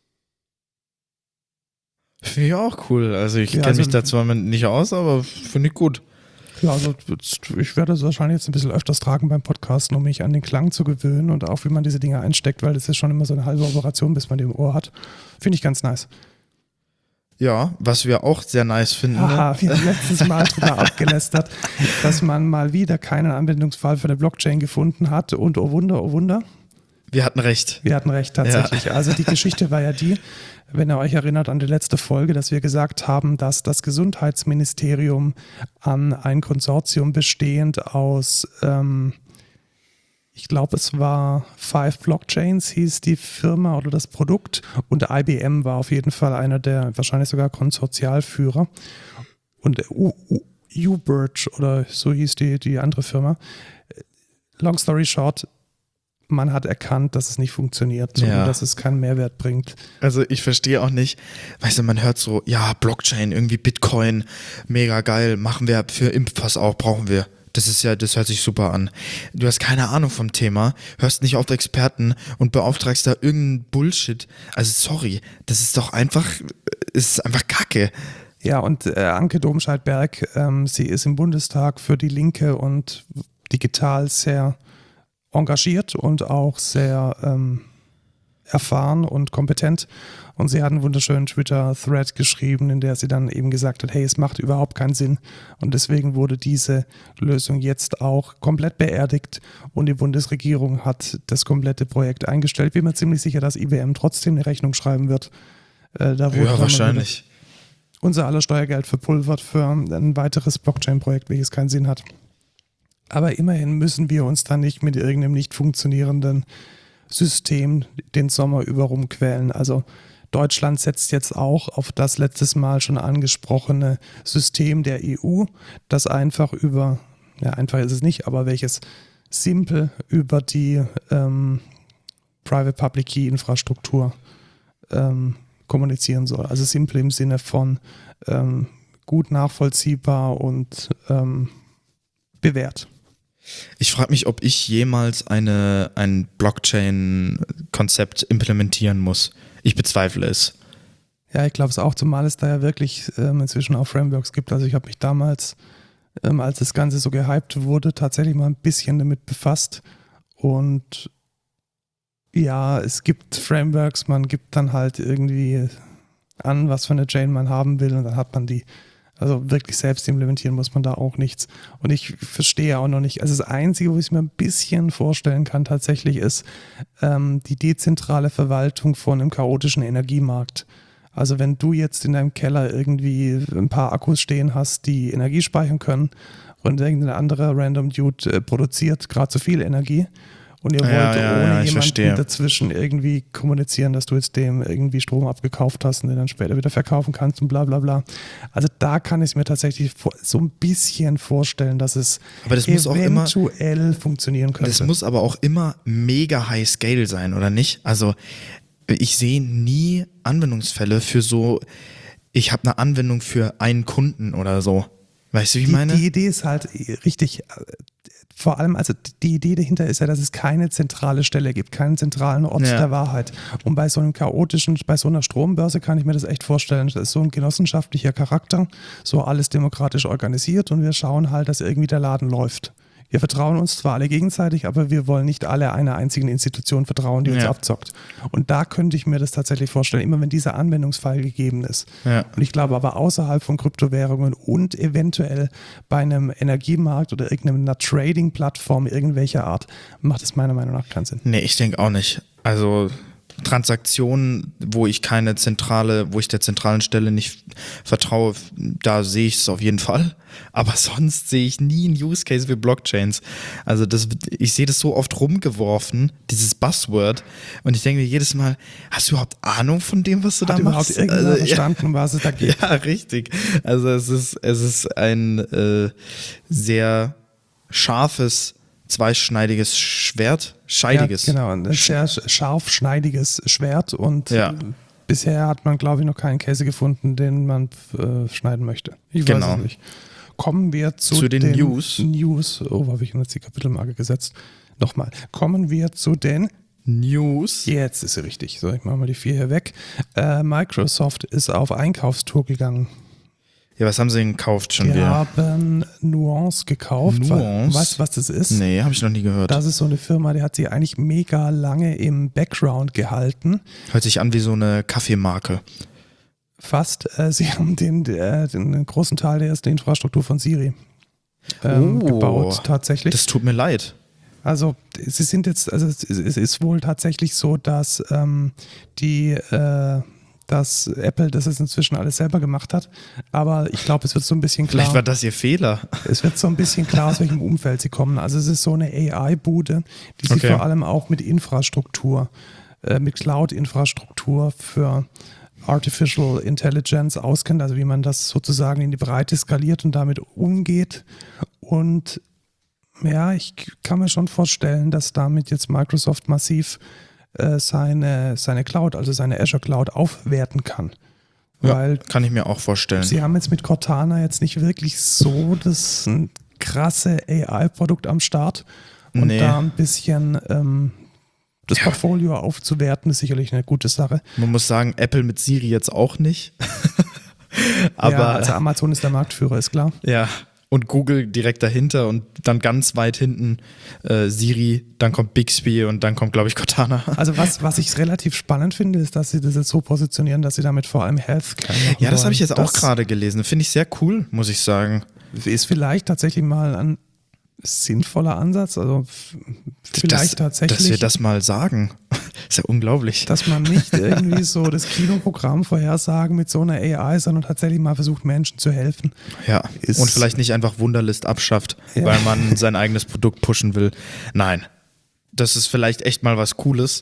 Finde ich auch cool. Also ich ja, kenne also, mich da zwar nicht aus, aber finde ich gut. Ja, also ich werde das wahrscheinlich jetzt ein bisschen öfters tragen beim Podcasten, um mich an den Klang zu gewöhnen und auch wie man diese Dinge einsteckt, weil das ist schon immer so eine halbe Operation, bis man die im Ohr hat. Finde ich ganz nice. Ja, was wir auch sehr nice finden. Haha, wir haben letztes Mal drüber abgelästert, dass man mal wieder keinen Anwendungsfall für eine Blockchain gefunden hat, und oh Wunder, oh Wunder. Wir hatten recht. Wir hatten recht, tatsächlich. Ja. Also die Geschichte war ja die, wenn ihr euch erinnert an die letzte Folge, dass wir gesagt haben, dass das Gesundheitsministerium an ein Konsortium bestehend aus, ähm, ich glaube es war Five Blockchains, hieß die Firma oder das Produkt, und I B M war auf jeden Fall einer der wahrscheinlich sogar Konsortialführer, und U-Birch oder so hieß die, die andere Firma. Long story short, man hat erkannt, dass es nicht funktioniert, ja. und dass es keinen Mehrwert bringt. Also ich verstehe auch nicht, weißt du, man hört so, ja, Blockchain, irgendwie Bitcoin, mega geil, machen wir für Impfpass auch, brauchen wir. Das ist ja, das hört sich super an. Du hast keine Ahnung vom Thema, hörst nicht auf Experten und beauftragst da irgendeinen Bullshit. Also sorry, das ist doch einfach, es ist einfach Kacke. Ja, und äh, Anke Domscheit-Berg, ähm, sie ist im Bundestag für die Linke und digital sehr engagiert und auch sehr ähm, erfahren und kompetent. Und sie hat einen wunderschönen Twitter-Thread geschrieben, in der sie dann eben gesagt hat, hey, es macht überhaupt keinen Sinn. Und deswegen wurde diese Lösung jetzt auch komplett beerdigt und die Bundesregierung hat das komplette Projekt eingestellt. Bin mir ziemlich sicher, dass I B M trotzdem eine Rechnung schreiben wird. Äh, da wurde Ja, wahrscheinlich. unser aller Steuergeld verpulvert für ein weiteres Blockchain-Projekt, welches keinen Sinn hat. Aber immerhin müssen wir uns dann nicht mit irgendeinem nicht funktionierenden System den Sommer über rumquälen. Also Deutschland setzt jetzt auch auf das letztes Mal schon angesprochene System der E U, das einfach über, ja einfach ist es nicht, aber welches simpel über die ähm, Private-Public-Key-Infrastruktur ähm, kommunizieren soll. Also simpel im Sinne von ähm, gut nachvollziehbar und ähm, bewährt. Ich frage mich, ob ich jemals eine, ein Blockchain-Konzept implementieren muss. Ich bezweifle es. Ja, ich glaube es auch, zumal es da ja wirklich ähm, inzwischen auch Frameworks gibt. Also ich habe mich damals, ähm, als das Ganze so gehypt wurde, tatsächlich mal ein bisschen damit befasst. Und ja, es gibt Frameworks, man gibt dann halt irgendwie an, was für eine Chain man haben will und dann hat man die. Also wirklich selbst implementieren muss man da auch nichts. Und ich verstehe auch noch nicht, also das Einzige, wo ich mir ein bisschen vorstellen kann tatsächlich ist ähm, die dezentrale Verwaltung von einem chaotischen Energiemarkt. Also wenn du jetzt in deinem Keller irgendwie ein paar Akkus stehen hast, die Energie speichern können und irgendein anderer Random Dude äh, produziert gerade zu viel Energie und ihr wollt Ja, ja, ohne ja, ich jemanden verstehe. dazwischen irgendwie kommunizieren, dass du jetzt dem irgendwie Strom abgekauft hast und den dann später wieder verkaufen kannst und bla bla bla. Also da kann ich mir tatsächlich vor, so ein bisschen vorstellen, dass es Aber das muss auch immer, eventuell funktionieren könnte. das muss aber auch immer mega high scale sein, oder nicht? Also ich sehe nie Anwendungsfälle für so, ich habe eine Anwendung für einen Kunden oder so. Weißt du, wie ich die, meine? die Idee ist halt richtig, vor allem, also die Idee dahinter ist ja, dass es keine zentrale Stelle gibt, keinen zentralen Ort Ja. der Wahrheit. Und bei so einem chaotischen, bei so einer Strombörse kann ich mir das echt vorstellen. Das ist so ein genossenschaftlicher Charakter, so alles demokratisch organisiert und wir schauen halt, dass irgendwie der Laden läuft. Wir vertrauen uns zwar alle gegenseitig, aber wir wollen nicht alle einer einzigen Institution vertrauen, die uns Ja. abzockt. Und da könnte ich mir das tatsächlich vorstellen, immer wenn dieser Anwendungsfall gegeben ist. Ja. Und ich glaube aber außerhalb von Kryptowährungen und eventuell bei einem Energiemarkt oder irgendeiner Trading-Plattform irgendwelcher Art macht es meiner Meinung nach keinen Sinn. Nee, ich denke auch nicht. Also Transaktionen, wo ich keine zentrale, wo ich der zentralen Stelle nicht vertraue, da sehe ich es auf jeden Fall. Aber sonst sehe ich nie einen Use Case für Blockchains. Also das, ich sehe das so oft rumgeworfen, dieses Buzzword. Und ich denke mir jedes Mal, hast du überhaupt Ahnung von dem, was du Hat da überhaupt machst? irgendwer Also, verstanden, um was es da geht? ja, richtig. Also es ist, es ist ein äh, sehr scharfes, zweischneidiges Schwert, scheidiges. Ja, genau, ein sehr scharfschneidiges Schwert und Ja. äh, bisher hat man, glaube ich, noch keinen Käse gefunden, den man äh, schneiden möchte. Ich weiß Genau. es nicht. Kommen wir zu, Zu den News. News. Oh, wo habe ich jetzt die Kapitelmarke gesetzt? Nochmal. Kommen wir zu den News. Jetzt ist sie richtig. So, ich mache mal die vier hier weg. Äh, Microsoft ist auf Einkaufstour gegangen. Ja, was haben sie denn gekauft schon Die wieder? haben Nuance gekauft. Nuance? Weißt du, was das ist? Nee, habe ich noch nie gehört. Das ist so eine Firma, die hat sie eigentlich mega lange im Background gehalten. Hört sich an wie so eine Kaffeemarke. Fast. Äh, sie haben den, äh, den großen Teil der ersten Infrastruktur von Siri ähm, Oh, gebaut, tatsächlich. Das tut mir leid. Also sie sind jetzt, also es, es ist wohl tatsächlich so, dass ähm, die äh, dass Apple das jetzt inzwischen alles selber gemacht hat, aber ich glaube, es wird so ein bisschen klar. Vielleicht war das ihr Fehler. Es wird so ein bisschen klar, aus welchem Umfeld sie kommen. Also es ist so eine A I-Bude, die sich Okay. vor allem auch mit Infrastruktur, äh, mit Cloud-Infrastruktur für Artificial Intelligence auskennt, also wie man das sozusagen in die Breite skaliert und damit umgeht. Und ja, ich kann mir schon vorstellen, dass damit jetzt Microsoft massiv äh, seine, seine Cloud, also seine Azure Cloud aufwerten kann. Ja, Weil kann ich mir auch vorstellen. sie haben jetzt mit Cortana jetzt nicht wirklich so das ein krasse A I-Produkt am Start. Und Nee. da ein bisschen ähm, das Ja. Portfolio aufzuwerten, ist sicherlich eine gute Sache. Man muss sagen, Apple mit Siri jetzt auch nicht. Aber ja, also Amazon ist der Marktführer, ist klar. ja, und Google direkt dahinter und dann ganz weit hinten äh, Siri, dann kommt Bixby und dann kommt, glaube ich, Cortana. Also was, was ich relativ spannend finde, ist, dass sie das jetzt so positionieren, dass sie damit vor allem Healthcare machen Ja, das habe ich jetzt wollen. auch gerade gelesen. Finde ich sehr cool, muss ich sagen. Ist vielleicht tatsächlich mal ein sinnvoller Ansatz, also f- vielleicht das, tatsächlich, Dass wir das mal sagen, ist ja unglaublich. dass man nicht irgendwie so das Kinoprogramm vorhersagen mit so einer A I, sondern tatsächlich mal versucht, Menschen zu helfen. Ja, Ist- und vielleicht nicht einfach Wunderlist abschafft, Ja. weil man sein eigenes Produkt pushen will. Nein, das ist vielleicht echt mal was Cooles.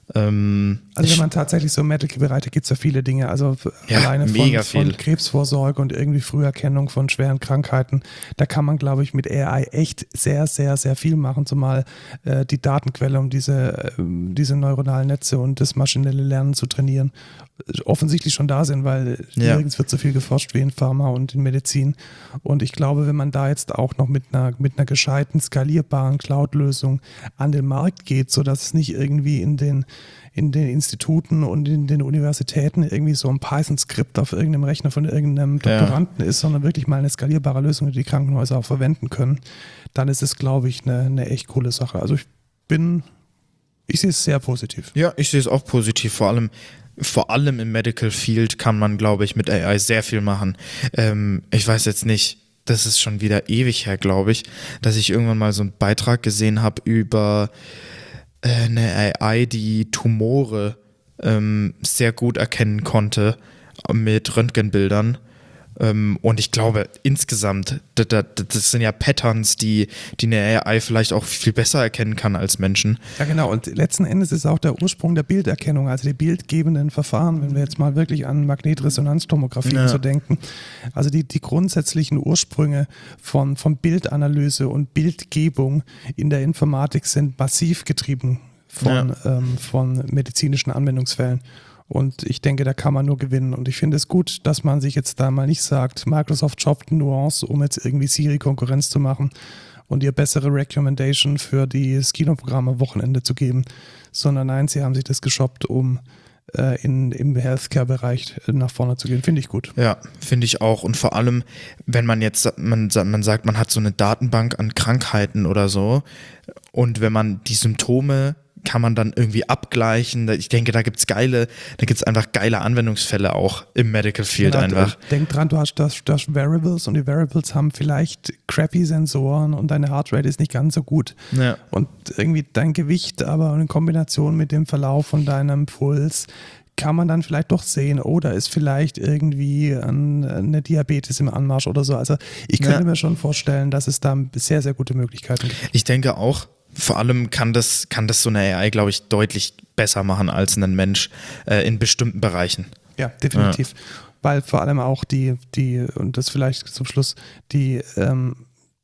Ähm, Also wenn ich- man tatsächlich so im Medical-Bereich, da gibt es ja viele Dinge, also f- Ja, alleine mega von, von viel. Krebsvorsorge und irgendwie Früherkennung von schweren Krankheiten, da kann man, glaube ich, mit A I echt sehr, sehr, sehr viel machen, zumal äh, die Datenquelle, um diese, äh, diese neuronalen Netze und das maschinelle Lernen zu trainieren, äh, offensichtlich schon da sind, weil Ja. nirgends wird so viel geforscht wie in Pharma und in Medizin. Und ich glaube, wenn man da jetzt auch noch mit einer, mit einer gescheiten, skalierbaren Cloud-Lösung an den Markt geht, sodass es nicht irgendwie in den in den Instituten und in den Universitäten irgendwie so ein Python-Skript auf irgendeinem Rechner von irgendeinem Ja. Doktoranden ist, sondern wirklich mal eine skalierbare Lösung, die die Krankenhäuser auch verwenden können, dann ist es, glaube ich, eine, eine echt coole Sache. Also ich bin, ich sehe es sehr positiv. Ja, ich sehe es auch positiv. Vor allem, vor allem im Medical Field kann man, glaube ich, mit A I sehr viel machen. Ähm, ich weiß jetzt nicht, das ist schon wieder ewig her, glaube ich, dass ich irgendwann mal so einen Beitrag gesehen habe über äh, eine A I, die Tumore ähm, sehr gut erkennen konnte mit Röntgenbildern. Ähm, und ich glaube, insgesamt, das, das, das sind ja Patterns, die, die eine A I vielleicht auch viel besser erkennen kann als Menschen. Ja, genau. Und letzten Endes ist auch der Ursprung der Bilderkennung, also die bildgebenden Verfahren, wenn wir jetzt mal wirklich an Magnetresonanztomographie Ja. so denken. Also die, die grundsätzlichen Ursprünge von, von Bildanalyse und Bildgebung in der Informatik sind massiv getrieben von, ähm, von medizinischen Anwendungsfällen. Und ich denke, da kann man nur gewinnen. Und ich finde es gut, dass man sich jetzt da mal nicht sagt, Microsoft shoppt Nuance, um jetzt irgendwie Siri Konkurrenz zu machen und ihr bessere Recommendation für die Kinoprogramme am Wochenende zu geben, sondern nein, sie haben sich das geshoppt, um äh, in, im Healthcare-Bereich nach vorne zu gehen. Finde ich gut. Ja, finde ich auch. Und vor allem, wenn man jetzt, man, man sagt, man hat so eine Datenbank an Krankheiten oder so und wenn man die Symptome kann man dann irgendwie abgleichen. Ich denke, da gibt es geile, da gibt es einfach geile Anwendungsfälle auch im Medical Field Genau, einfach. Denk dran, du hast das, das Variables und die Variables haben vielleicht crappy Sensoren und deine Heartrate ist nicht ganz so gut. Ja. Und irgendwie dein Gewicht, aber in Kombination mit dem Verlauf von deinem Puls, kann man dann vielleicht doch sehen, oder ist vielleicht irgendwie ein, eine Diabetes im Anmarsch oder so. Also ich könnte Ja. mir schon vorstellen, dass es da sehr, sehr gute Möglichkeiten gibt. Ich denke auch, vor allem kann das, kann das so eine A I, glaube ich, deutlich besser machen als ein Mensch äh, in bestimmten Bereichen. Ja, definitiv. Weil vor allem auch die, die, und das vielleicht zum Schluss, die ähm,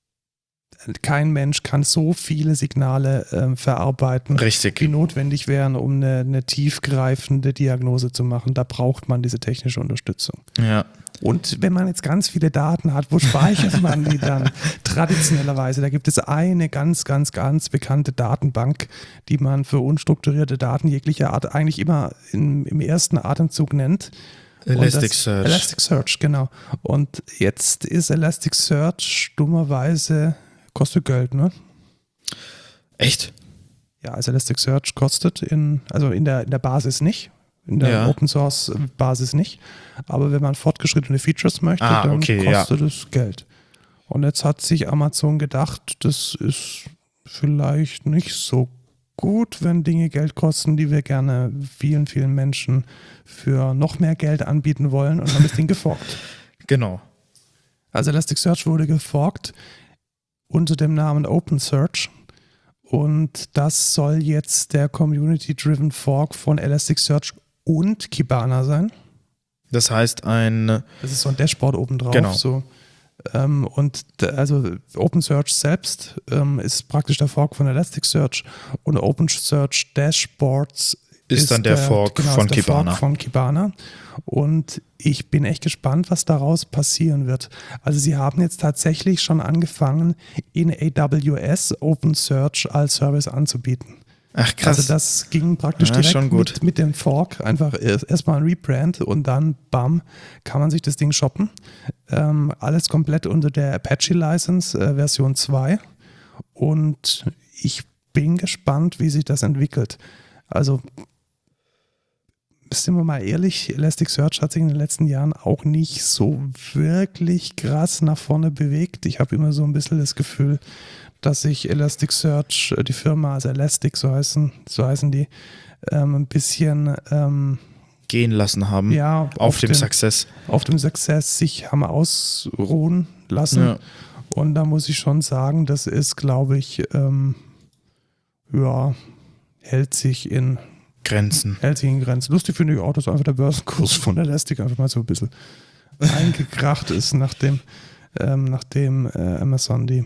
kein Mensch kann so viele Signale ähm, verarbeiten, Richtig. die notwendig wären, um eine, eine tiefgreifende Diagnose zu machen. Da braucht man diese technische Unterstützung. Ja. Und wenn man jetzt ganz viele Daten hat, wo speichert man die dann traditionellerweise? Da gibt es eine ganz, ganz, ganz bekannte Datenbank, die man für unstrukturierte Daten jeglicher Art eigentlich immer in, im ersten Atemzug nennt. Und das- Elasticsearch. Elasticsearch, genau. Und jetzt ist Elasticsearch dummerweise, kostet Geld, ne? Echt? Ja, also Elasticsearch kostet in, also in der, in der Basis nicht. In der Ja. Open Source Basis nicht. Aber wenn man fortgeschrittene Features möchte, Ah, dann okay, kostet es Geld. Und jetzt hat sich Amazon gedacht, das ist vielleicht nicht so gut, wenn Dinge Geld kosten, die wir gerne vielen, vielen Menschen für noch mehr Geld anbieten wollen, und haben das Ding geforkt. Genau. Also Elasticsearch wurde geforkt unter dem Namen OpenSearch. Und das soll jetzt der Community-Driven Fork von Elasticsearch und Kibana sein. Das heißt, ein, Das ist so ein Dashboard oben drauf. Genau. So. Ähm, und d- also OpenSearch selbst ähm, ist praktisch der Fork von Elasticsearch, und OpenSearch Dashboards Ist dann der Fork genau, von ist der Kibana. Fork von Kibana. Und ich bin echt gespannt, was daraus passieren wird. Also sie haben jetzt tatsächlich schon angefangen, in A W S OpenSearch als Service anzubieten. Ach krass. Also das ging praktisch Ja, direkt schon gut. Mit, mit dem Fork, einfach erst- erstmal ein Rebrand und dann, bam, kann man sich das Ding shoppen. Ähm, alles komplett unter der Apache License äh, Version zwei und ich bin gespannt, wie sich das entwickelt. Also sind wir mal ehrlich, Elasticsearch hat sich in den letzten Jahren auch nicht so wirklich krass nach vorne bewegt. Ich habe immer so ein bisschen das Gefühl, dass sich Elasticsearch, die Firma, also Elastic, so heißen, so heißen die, ähm, ein bisschen ähm, gehen lassen haben. Ja, auf, auf dem den- Success. auf dem Success sich haben ausruhen lassen. Ja. Und da muss ich schon sagen, das ist, glaube ich, ähm, ja, hält sich in Grenzen. hält sich in Grenzen. Lustig finde ich auch, dass einfach der Börsenkurs von Elastic einfach mal so ein bisschen eingekracht ist, nachdem, ähm, nachdem äh, Amazon die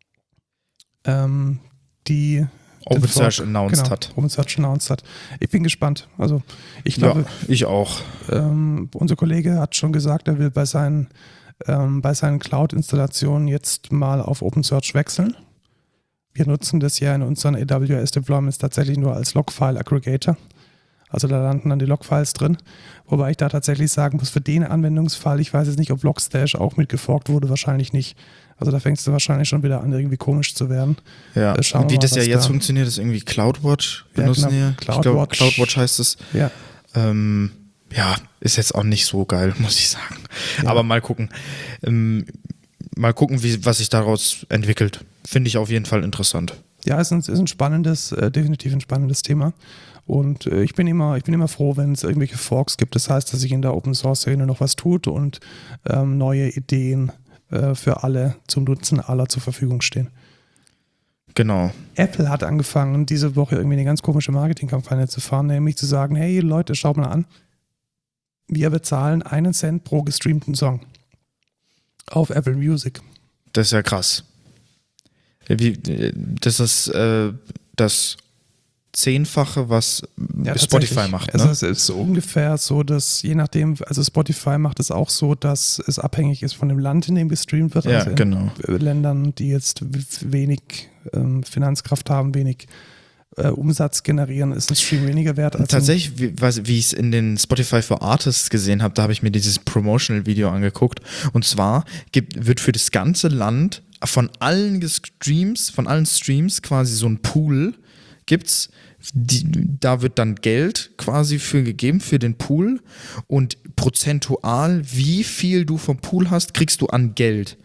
ähm, die OpenSearch den Fork- announced genau, hat. OpenSearch announced hat. Ich bin gespannt. Also ich glaube, Ja, ich auch. ähm, unser Kollege hat schon gesagt, er will bei seinen, ähm, bei seinen Cloud-Installationen jetzt mal auf OpenSearch wechseln. Wir nutzen das ja in unseren A W S-Deployments tatsächlich nur als Logfile-Aggregator. Also da landen dann die Logfiles drin. Wobei ich da tatsächlich sagen muss, für den Anwendungsfall, ich weiß jetzt nicht, ob Logstash auch mitgeforkt wurde, wahrscheinlich nicht. Also da fängst du wahrscheinlich schon wieder an, irgendwie komisch zu werden. Ja. Äh, schauen Und wir wie mal, das ja was jetzt da- funktioniert, ist irgendwie CloudWatch Ja, benutzen genau. hier. Ich glaube, CloudWatch. CloudWatch heißt es. Ja, Ähm, ja, ist jetzt auch nicht so geil, muss ich sagen. Ja. Aber mal gucken. Ähm, mal gucken, wie, was sich daraus entwickelt. Finde ich auf jeden Fall interessant. ja, es ist ein, ist ein spannendes, äh, definitiv ein spannendes Thema. Und äh, ich bin immer, ich bin immer froh, wenn es irgendwelche Forks gibt. Das heißt, dass sich in der Open Source Szene noch was tut und ähm, neue Ideen äh, für alle zum Nutzen aller zur Verfügung stehen. Genau. Apple hat angefangen, diese Woche irgendwie eine ganz komische Marketingkampagne zu fahren, nämlich zu sagen, hey Leute, schaut mal an, wir bezahlen einen Cent pro gestreamten Song auf Apple Music. Das ist ja krass. Wie, das ist äh, das Zehnfache, was Ja, Spotify tatsächlich. macht. Also Ne? es ist ungefähr so, dass je nachdem, also Spotify macht es auch so, dass es abhängig ist von dem Land, in dem gestreamt wird. Ja, also in genau. Ländern, die jetzt w- wenig ähm, Finanzkraft haben, wenig äh, Umsatz generieren, ist ein Stream weniger wert als Tatsächlich, wie, was- wie ich es in den Spotify for Artists gesehen habe, da habe ich mir dieses Promotional-Video angeguckt. Und zwar gibt, wird für das ganze Land von allen Streams, von allen Streams quasi so ein Pool gibt's. Die, da wird dann Geld quasi für gegeben für den Pool und prozentual, wie viel du vom Pool hast, kriegst du an Geld.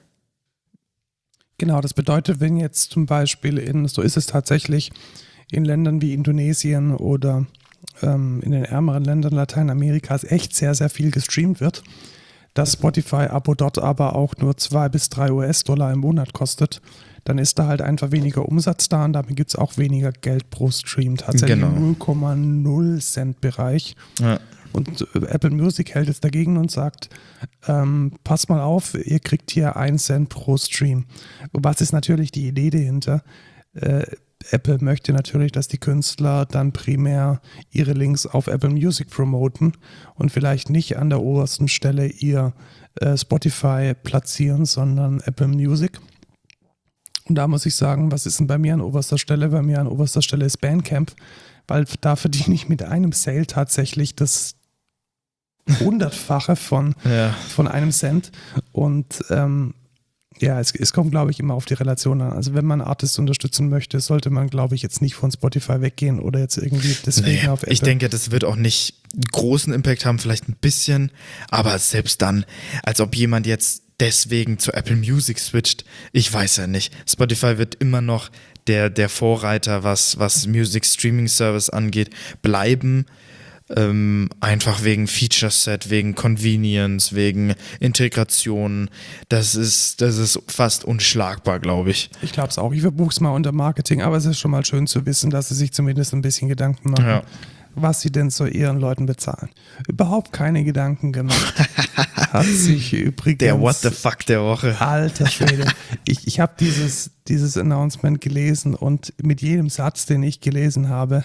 Genau, das bedeutet, wenn jetzt zum Beispiel in, so ist es tatsächlich, in Ländern wie Indonesien oder ähm, in den ärmeren Ländern Lateinamerikas echt sehr, sehr viel gestreamt wird, das Spotify-Abo dort aber auch nur zwei bis drei US-Dollar im Monat kostet, dann ist da halt einfach weniger Umsatz da und damit gibt es auch weniger Geld pro Stream. Tatsächlich Genau. im null Komma null Cent Bereich. Ja. Und äh, Apple Music hält jetzt dagegen und sagt, ähm, pass mal auf, ihr kriegt hier einen Cent pro Stream. Was ist natürlich die Idee dahinter? Äh, Apple möchte natürlich, dass die Künstler dann primär ihre Links auf Apple Music promoten und vielleicht nicht an der obersten Stelle ihr äh, Spotify platzieren, sondern Apple Music. Und da muss ich sagen, was ist denn bei mir an oberster Stelle? Bei mir an oberster Stelle ist Bandcamp, weil da verdiene ich mit einem Sale tatsächlich das Hundertfache von, Ja. von einem Cent. Und ähm, ja, es, es kommt, glaube ich, immer auf die Relation an. Also wenn man Artists unterstützen möchte, sollte man, glaube ich, jetzt nicht von Spotify weggehen oder jetzt irgendwie deswegen Nee, auf Apple. ich denke, das wird auch nicht einen großen Impact haben, vielleicht ein bisschen, aber selbst dann, als ob jemand jetzt deswegen zu Apple Music switcht, ich weiß ja nicht. Spotify wird immer noch der, der Vorreiter, was, was Music Streaming Service angeht, bleiben. Ähm, einfach wegen Feature Set, wegen Convenience, wegen Integration. Das ist, das ist fast unschlagbar, glaube ich. Ich glaube es auch. Ich verbuche es mal unter Marketing, aber es ist schon mal schön zu wissen, dass sie sich zumindest ein bisschen Gedanken machen, Ja. was sie denn zu ihren Leuten bezahlen. Überhaupt keine Gedanken gemacht. Hat sich übrigens... Der What the fuck der Woche. Alter Schwede. Ich, ich habe dieses, dieses Announcement gelesen und mit jedem Satz, den ich gelesen habe,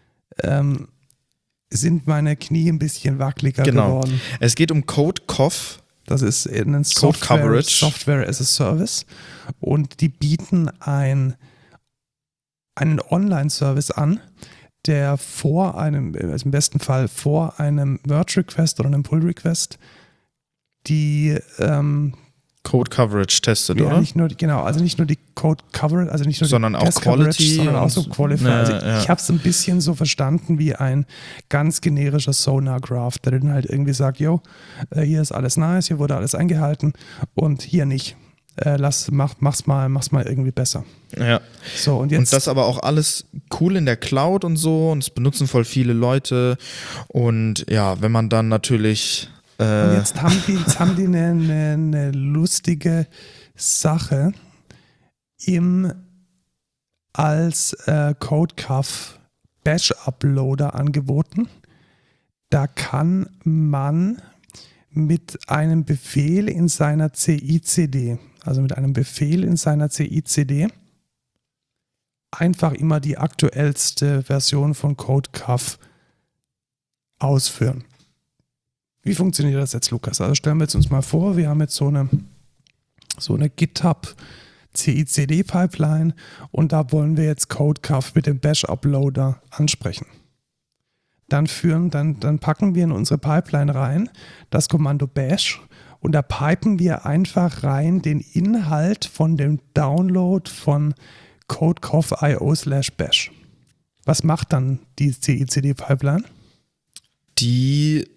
ähm, sind meine Knie ein bisschen wackeliger Genau. geworden. Es geht um Code Cough. Das ist ein Code Software, Coverage. Software as a Service und die bieten ein einen Online-Service an, der vor einem, also im besten Fall vor einem Merge-Request oder einem Pull-Request die ähm, Code Coverage testet, ja, oder? Nicht nur, genau, also nicht nur die Code Coverage, also nicht nur sondern die auch Test Quality, Coverage, sondern auch so Qualify. Ne, also ja. ich habe es ein bisschen so verstanden wie ein ganz generischer Sonar-Graph, der dann halt irgendwie sagt, yo, äh, hier ist alles nice, hier wurde alles eingehalten und hier nicht. Äh, lass, mach, mach's mal, mach's mal irgendwie besser. Ja. So, und, jetzt, und das aber auch alles cool in der Cloud und so und es benutzen voll viele Leute und ja, wenn man dann natürlich äh und jetzt haben die, jetzt haben die eine, eine, eine lustige Sache im als äh, CodeCuff Bash-Uploader angeboten. Da kann man mit einem Befehl in seiner C I C D, also mit einem Befehl in seiner C I C D, einfach immer die aktuellste Version von CodeCuff ausführen. Wie funktioniert das jetzt, Lukas? Also stellen wir jetzt uns mal vor, wir haben jetzt so eine, so eine GitHub C I C D-Pipeline und da wollen wir jetzt CodeCuff mit dem Bash-Uploader ansprechen. Dann führen, dann, dann packen wir in unsere Pipeline rein das Kommando Bash und da pipen wir einfach rein den Inhalt von dem Download von CodeCuff Punkt io slash bash. Was macht dann die C I C D-Pipeline? Die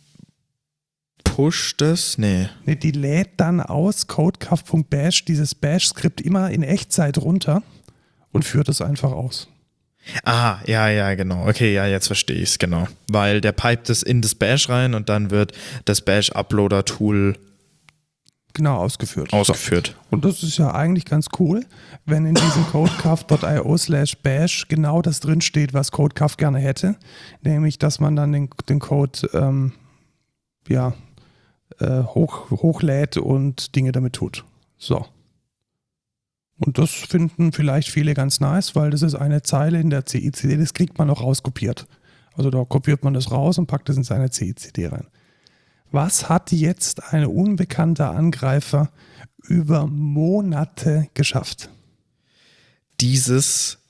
pusht es? Nee. Nee, die lädt dann aus CodeCuff Punkt bash dieses Bash-Skript immer in Echtzeit runter und führt es einfach aus. Ah, ja, ja, genau. Okay, ja, jetzt verstehe ich es, genau. Weil der pipet es in das Bash rein und dann wird das Bash-Uploader-Tool genau ausgeführt. ausgeführt. So. Und das ist ja eigentlich ganz cool, wenn in diesem CodeCuff Punkt io slash bash genau das drinsteht, was CodeCuff gerne hätte. Nämlich, dass man dann den, den Code ähm, ja, äh, hoch, hochlädt und Dinge damit tut. So. Und das finden vielleicht viele ganz nice, weil das ist eine Zeile in der C I C D, das kriegt man auch rauskopiert. Also da kopiert man das raus und packt es in seine C I C D rein. Was hat jetzt ein unbekannter Angreifer über Monate geschafft? Dieses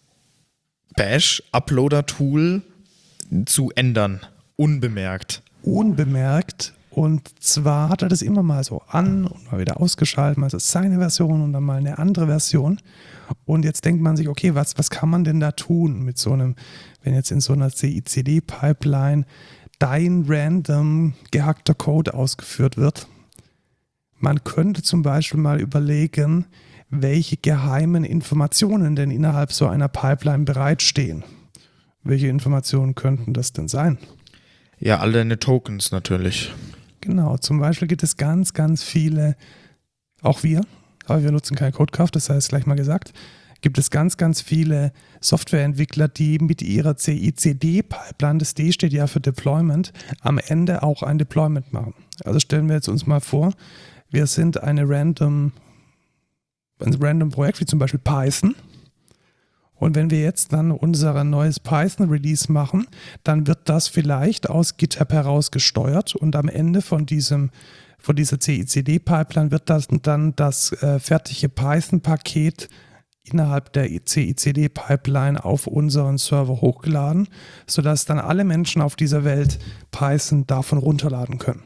Bash-Uploader-Tool zu ändern, unbemerkt. Unbemerkt. Und zwar hat er das immer mal so an und mal wieder ausgeschaltet, mal so seine Version und dann mal eine andere Version. Und jetzt denkt man sich, okay, was, was kann man denn da tun mit so einem, wenn jetzt in so einer C I C D-Pipeline dein random gehackter Code ausgeführt wird? Man könnte zum Beispiel mal überlegen, welche geheimen Informationen denn innerhalb so einer Pipeline bereitstehen. Welche Informationen könnten das denn sein? Ja, alle deine Tokens natürlich. Genau, zum Beispiel gibt es ganz, ganz viele, auch wir, aber wir nutzen kein CodeCuff, das heißt gleich mal gesagt, gibt es ganz, ganz viele Softwareentwickler, die mit ihrer C I C D-Pipeline, das D steht ja für Deployment, am Ende auch ein Deployment machen. Also stellen wir jetzt uns mal vor, wir sind eine random, ein random Projekt, wie zum Beispiel Python. Und wenn wir jetzt dann unser neues Python-Release machen, dann wird das vielleicht aus GitHub heraus gesteuert und am Ende von diesem, von dieser C I C D-Pipeline wird das dann das äh, fertige Python-Paket innerhalb der C I C D-Pipeline auf unseren Server hochgeladen, sodass dann alle Menschen auf dieser Welt Python davon runterladen können.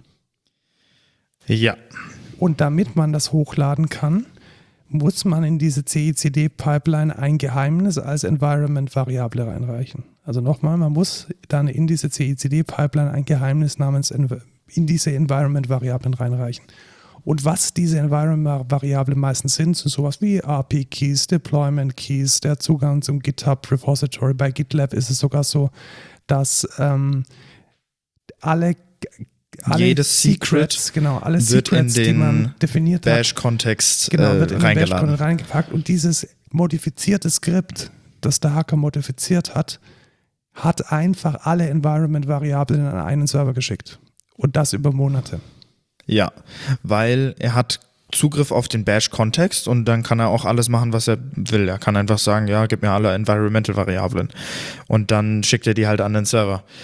Ja. Und damit man das hochladen kann, muss man in diese C I C D-Pipeline ein Geheimnis als Environment-Variable reinreichen. Also nochmal, man muss dann in diese C I C D-Pipeline ein Geheimnis namens Env- in diese Environment-Variablen reinreichen. Und was diese Environment-Variablen meistens sind, sind sowas wie R P-Keys, Deployment-Keys, der Zugang zum GitHub-Repository. Bei GitLab ist es sogar so, dass ähm, alle Alle Jedes Secrets, Secret genau, alle wird Secrets, in den die man definiert hat, Bash-Kontext genau, äh, wird in den reingeladen. Bash reingepackt. Und dieses modifizierte Skript, das der Hacker modifiziert hat, hat einfach alle Environment-Variablen an einen Server geschickt. Und das über Monate. Ja, weil er hat Zugriff auf den Bash-Kontext und dann kann er auch alles machen, was er will. Er kann einfach sagen, ja, gib mir alle Environmental-Variablen. Und dann schickt er die halt an den Server.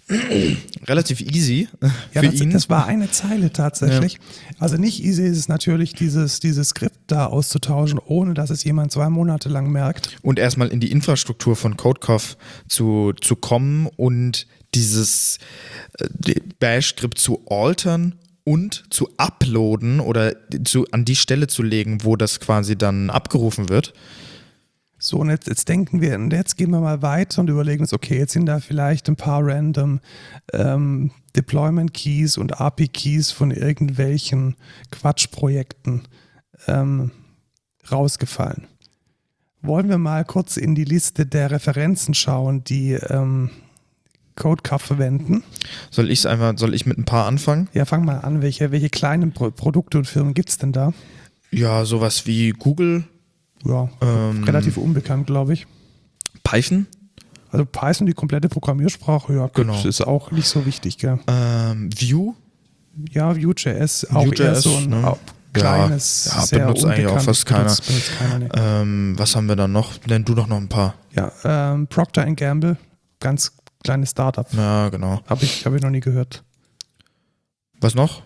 relativ easy Ja, für das, ihn. das war eine Zeile tatsächlich. Ja. Also nicht easy ist es natürlich, dieses, dieses Skript da auszutauschen, ohne dass es jemand zwei Monate lang merkt. Und erstmal in die Infrastruktur von CodeCoff zu, zu kommen und dieses äh, Bash-Skript zu altern und zu uploaden oder zu, an die Stelle zu legen, wo das quasi dann abgerufen wird. So, und jetzt, jetzt denken wir, und jetzt gehen wir mal weiter und überlegen uns, okay, jetzt sind da vielleicht ein paar random ähm, Deployment-Keys und A P I-Keys von irgendwelchen Quatschprojekten ähm, rausgefallen. Wollen wir mal kurz in die Liste der Referenzen schauen, die ähm, CodeCoff verwenden? Soll ich einfach, soll ich mit ein paar anfangen? Ja, fang mal an. Welche, welche kleinen Pro- Produkte und Firmen gibt es denn da? Ja, sowas wie Google, Ja, Ähm, relativ unbekannt, glaube ich. Python, Also Python, die komplette Programmiersprache, ja, gut, Genau. ist auch nicht so wichtig, gell? ähm, Vue. Ja, Vue.js, auch Vue.js, eher so ein ne? au- kleines, Ja, ja, sehr benutzt eigentlich auch unbekanntes, fast keiner. benutzt, benutzt keiner ne. Ähm, was haben wir dann noch? Nenn du doch noch ein paar. Ja, ähm, Procter and Gamble, ganz kleines Startup. Ja, genau. Habe ich, hab ich noch nie gehört. Was noch?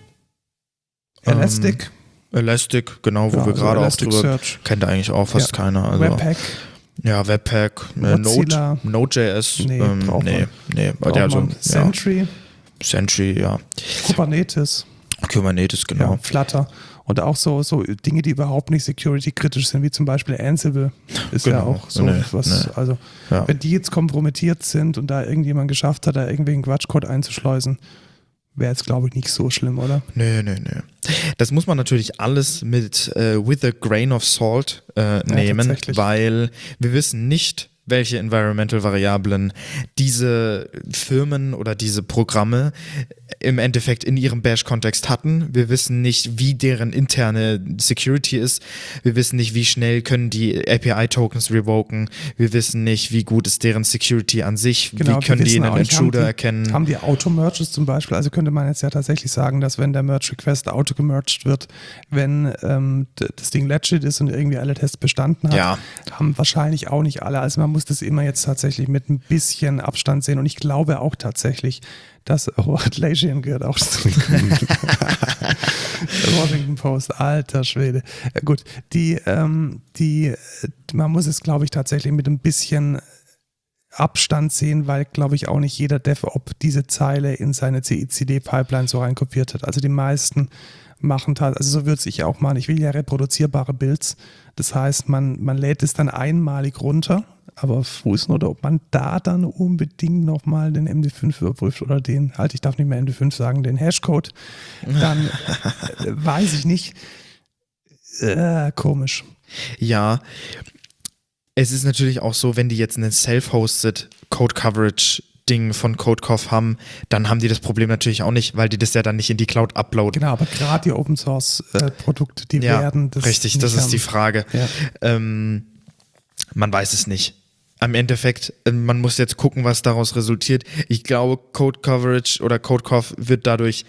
Elastic, Ähm, Elastic, genau, wo ja, wir also gerade auch Elasticsearch. drüber, kennt eigentlich auch fast Ja. keiner. Also, Webpack, ja, Webpack, äh, Mozilla. Node, Node.js, Nee, ähm, braucht nee, man. nee, braucht ja, also, man. ja, Sentry, Sentry, ja, Kubernetes, Kubernetes, genau. ja, Flutter. Und auch so, so Dinge, die überhaupt nicht security-kritisch sind, wie zum Beispiel Ansible. Ist ja Genau. auch so Nee, was, nee. also Ja. wenn die jetzt kompromittiert sind und da irgendjemand geschafft hat, da irgendwelchen Quatschcode einzuschleusen, wäre jetzt, glaube ich, nicht so schlimm, oder? Nee, nee, nee. Das muss man natürlich alles mit äh, with a grain of salt äh, nehmen, tatsächlich. weil wir wissen nicht, welche Environmental Variablen diese Firmen oder diese Programme im Endeffekt in ihrem Bash-Kontext hatten. Wir wissen nicht, wie deren interne Security ist. Wir wissen nicht, wie schnell können die A P I-Tokens revoken. Wir wissen nicht, wie gut ist deren Security an sich. Genau, wie können wir die wissen einen auch nicht, Intruder haben die, erkennen. Haben die Auto-Merges zum Beispiel, also könnte man jetzt ja tatsächlich sagen, dass wenn der Merge-Request auto-gemerged wird, wenn ähm, d- das Ding legit ist und irgendwie alle Tests bestanden hat, Ja. haben wahrscheinlich auch nicht alle. Also man muss das immer jetzt tatsächlich mit ein bisschen Abstand sehen und ich glaube auch tatsächlich, dass oh, Atlassian gehört auch zu Washington Post, alter Schwede. Ja, gut, die, ähm, die, man muss es, glaube ich, tatsächlich mit ein bisschen Abstand sehen, weil, glaube ich, auch nicht jeder DevOps diese Zeile in seine C I C D-Pipeline so reinkopiert hat. Also die meisten machen, tat- also so würde es ich auch machen. Ich will ja reproduzierbare Builds. Das heißt, man, man lädt es dann einmalig runter, aber Fußnote, ob man da dann unbedingt nochmal den M D fünf überprüft oder den, halt, ich darf nicht mehr M D fünf sagen, den Hashcode, dann äh, weiß ich nicht. Äh, komisch. Ja, es ist natürlich auch so, wenn die jetzt einen self-hosted Code-Coverage-Ding von CodeCoff haben, dann haben die das Problem natürlich auch nicht, weil die das ja dann nicht in die Cloud uploaden. Genau, aber gerade die Open-Source-Produkte, die Ja, werden das richtig, nicht das ist haben. die Frage. Ja. Ähm, man weiß es nicht. Am Endeffekt, äh, man muss jetzt gucken, was daraus resultiert. Ich glaube, Code-Coverage oder CodeCoff wird dadurch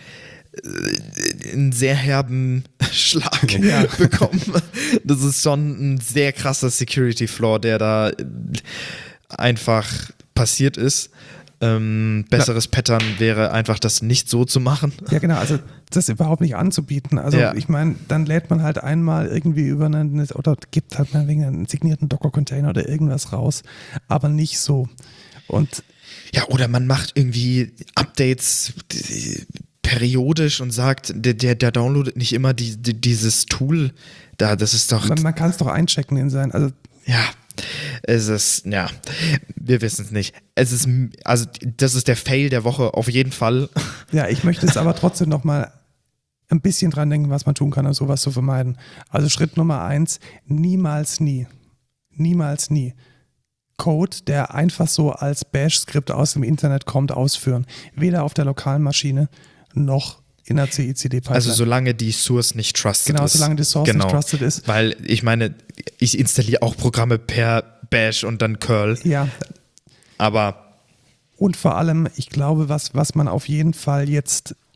äh, einen sehr herben Schlag Ja. bekommen. Das ist schon ein sehr krasser Security-Flaw, der da äh, einfach passiert ist. Ähm, besseres Pattern wäre einfach, das nicht so zu machen. Ja, genau, also das überhaupt nicht anzubieten. Also Ja. ich meine, dann lädt man halt einmal irgendwie über einen, oder gibt halt mal wegen einen signierten Docker-Container oder irgendwas raus, aber nicht so. Und Ja, oder man macht irgendwie Updates äh, periodisch und sagt, der, der, der downloadet nicht immer die, die, dieses Tool da, das ist doch, man, man kann es doch einchecken in sein, also ja, es ist, ja, wir wissen es nicht. Es ist, also das ist der Fail der Woche auf jeden Fall. ja, ich möchte jetzt aber trotzdem nochmal ein bisschen dran denken, was man tun kann, um sowas zu vermeiden. Also Schritt Nummer eins, niemals nie, niemals nie Code, der einfach so als Bash-Skript aus dem Internet kommt, ausführen. Weder auf der lokalen Maschine noch in der C I C D-Pipeline. Also solange die Source nicht trusted Genau, ist. solange die Source genau. nicht trusted ist. Weil ich meine, ich installiere auch Programme per Bash und dann Curl, Ja, aber und vor allem, ich glaube, was, was man auf jeden Fall jetzt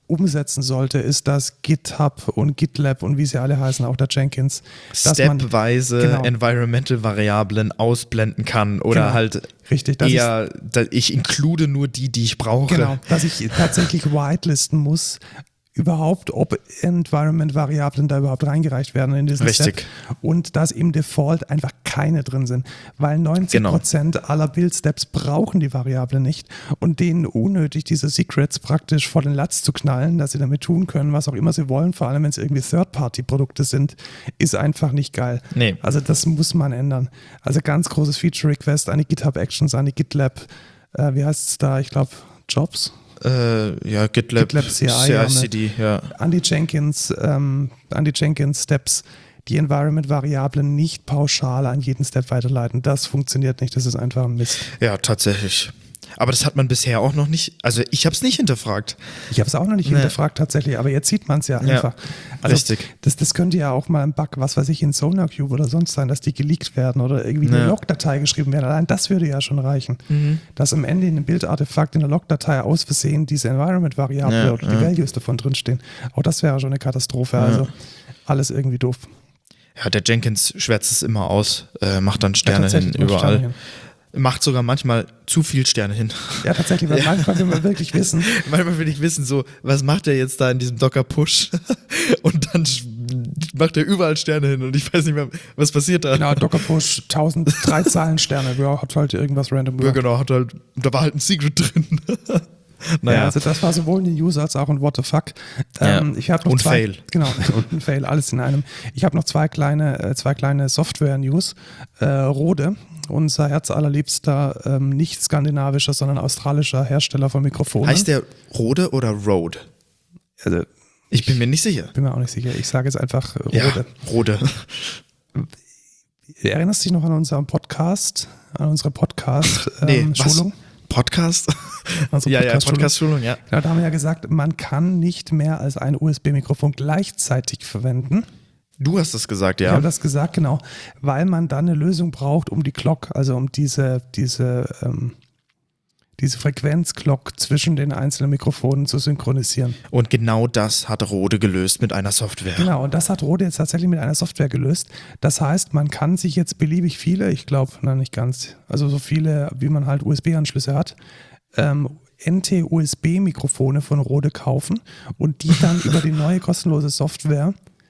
umsetzen sollte, ist, dass GitHub und GitLab und wie sie alle heißen, auch der Jenkins, dass man stepweise genau. Environmental-Variablen ausblenden kann oder Genau. halt Richtig, dass eher, da, ich include nur die, die ich brauche. Genau, dass ich tatsächlich whitelisten muss, überhaupt, ob Environment-Variablen da überhaupt reingereicht werden in diesen Richtig. Step. Und dass im Default einfach keine drin sind, weil neunzig Prozent genau. aller Build-Steps brauchen die Variable nicht und denen unnötig diese Secrets praktisch vor den Latz zu knallen, dass sie damit tun können, was auch immer sie wollen, vor allem wenn es irgendwie Third-Party-Produkte sind, ist einfach nicht geil. Nee. Also das muss man ändern. Also ganz großes Feature-Request an die GitHub-Actions, an die GitLab, äh, wie heißt es da, ich glaube Jobs? Äh, ja, GitLab, GitLab C I, C I C D, ja. An die Jenkins, ähm, an die Jenkins Steps, die Environment-Variablen nicht pauschal an jeden Step weiterleiten. Das funktioniert nicht, das ist einfach ein Mist. Ja, tatsächlich. Aber das hat man bisher auch noch nicht, also ich habe es nicht hinterfragt. Ich habe es auch noch nicht nee. hinterfragt tatsächlich, aber jetzt sieht man es ja einfach. Ja, also richtig. Das, das könnte ja auch mal ein Bug, was weiß ich, in SonarQube oder sonst sein, dass die geleakt werden oder irgendwie ja. eine Log-Datei geschrieben werden. Allein das würde ja schon reichen. Mhm. Dass am Ende in einem Bildartefakt in der Log-Datei aus Versehen diese Environment-Variable ja, oder die ja. Values davon drinstehen. Auch das wäre schon eine Katastrophe. Ja. Also alles irgendwie doof. Ja, der Jenkins schwärzt es immer aus, äh, macht dann Sterne ja, hin, überall. Sterne hin. Macht sogar manchmal zu viel Sterne hin. Ja, tatsächlich, weil ja. manchmal will man wirklich wissen. Manchmal will ich wissen, so, was macht er jetzt da in diesem Docker-Push? Und dann macht er überall Sterne hin und ich weiß nicht mehr, was passiert da. Genau, Docker-Push, tausend, drei Zahlen Sterne, ja, hat halt irgendwas random gemacht. Ja, genau, hat halt, da war halt ein Secret drin. Naja, ja, also das war sowohl in den User als auch in What the Fuck. Ähm, ja. ich noch und zwei, Fail. Genau, und ein Fail, alles in einem. Ich habe noch zwei kleine, äh, zwei kleine Software-News. Äh, Rode, unser herzallerliebster, ähm, nicht skandinavischer, sondern australischer Hersteller von Mikrofonen. Heißt der Rode oder Rode? Also, ich bin mir nicht sicher. Bin mir auch nicht sicher. Ich sage jetzt einfach Rode. Ja, Rode. Erinnerst du dich noch an unseren Podcast, an unsere Podcast-Schulung? Ähm, nee, Podcast? Also ja, Podcast ja, Podcast-Schulung, ja. Genau, da haben wir ja gesagt, man kann nicht mehr als ein U S B-Mikrofon gleichzeitig verwenden. Du hast das gesagt, ja. Ich habe das gesagt, genau, weil man dann eine Lösung braucht, um die Clock, also um diese, diese, ähm, diese Frequenzclock zwischen den einzelnen Mikrofonen zu synchronisieren. Und genau das hat Rode gelöst mit einer Software. Genau, und das hat Rode jetzt tatsächlich mit einer Software gelöst. Das heißt, man kann sich jetzt beliebig viele, ich glaube, nein, nicht ganz, also so viele, wie man halt U S B-Anschlüsse hat, ähm, N T-U S B-Mikrofone von Rode kaufen und die dann über die neue kostenlose Software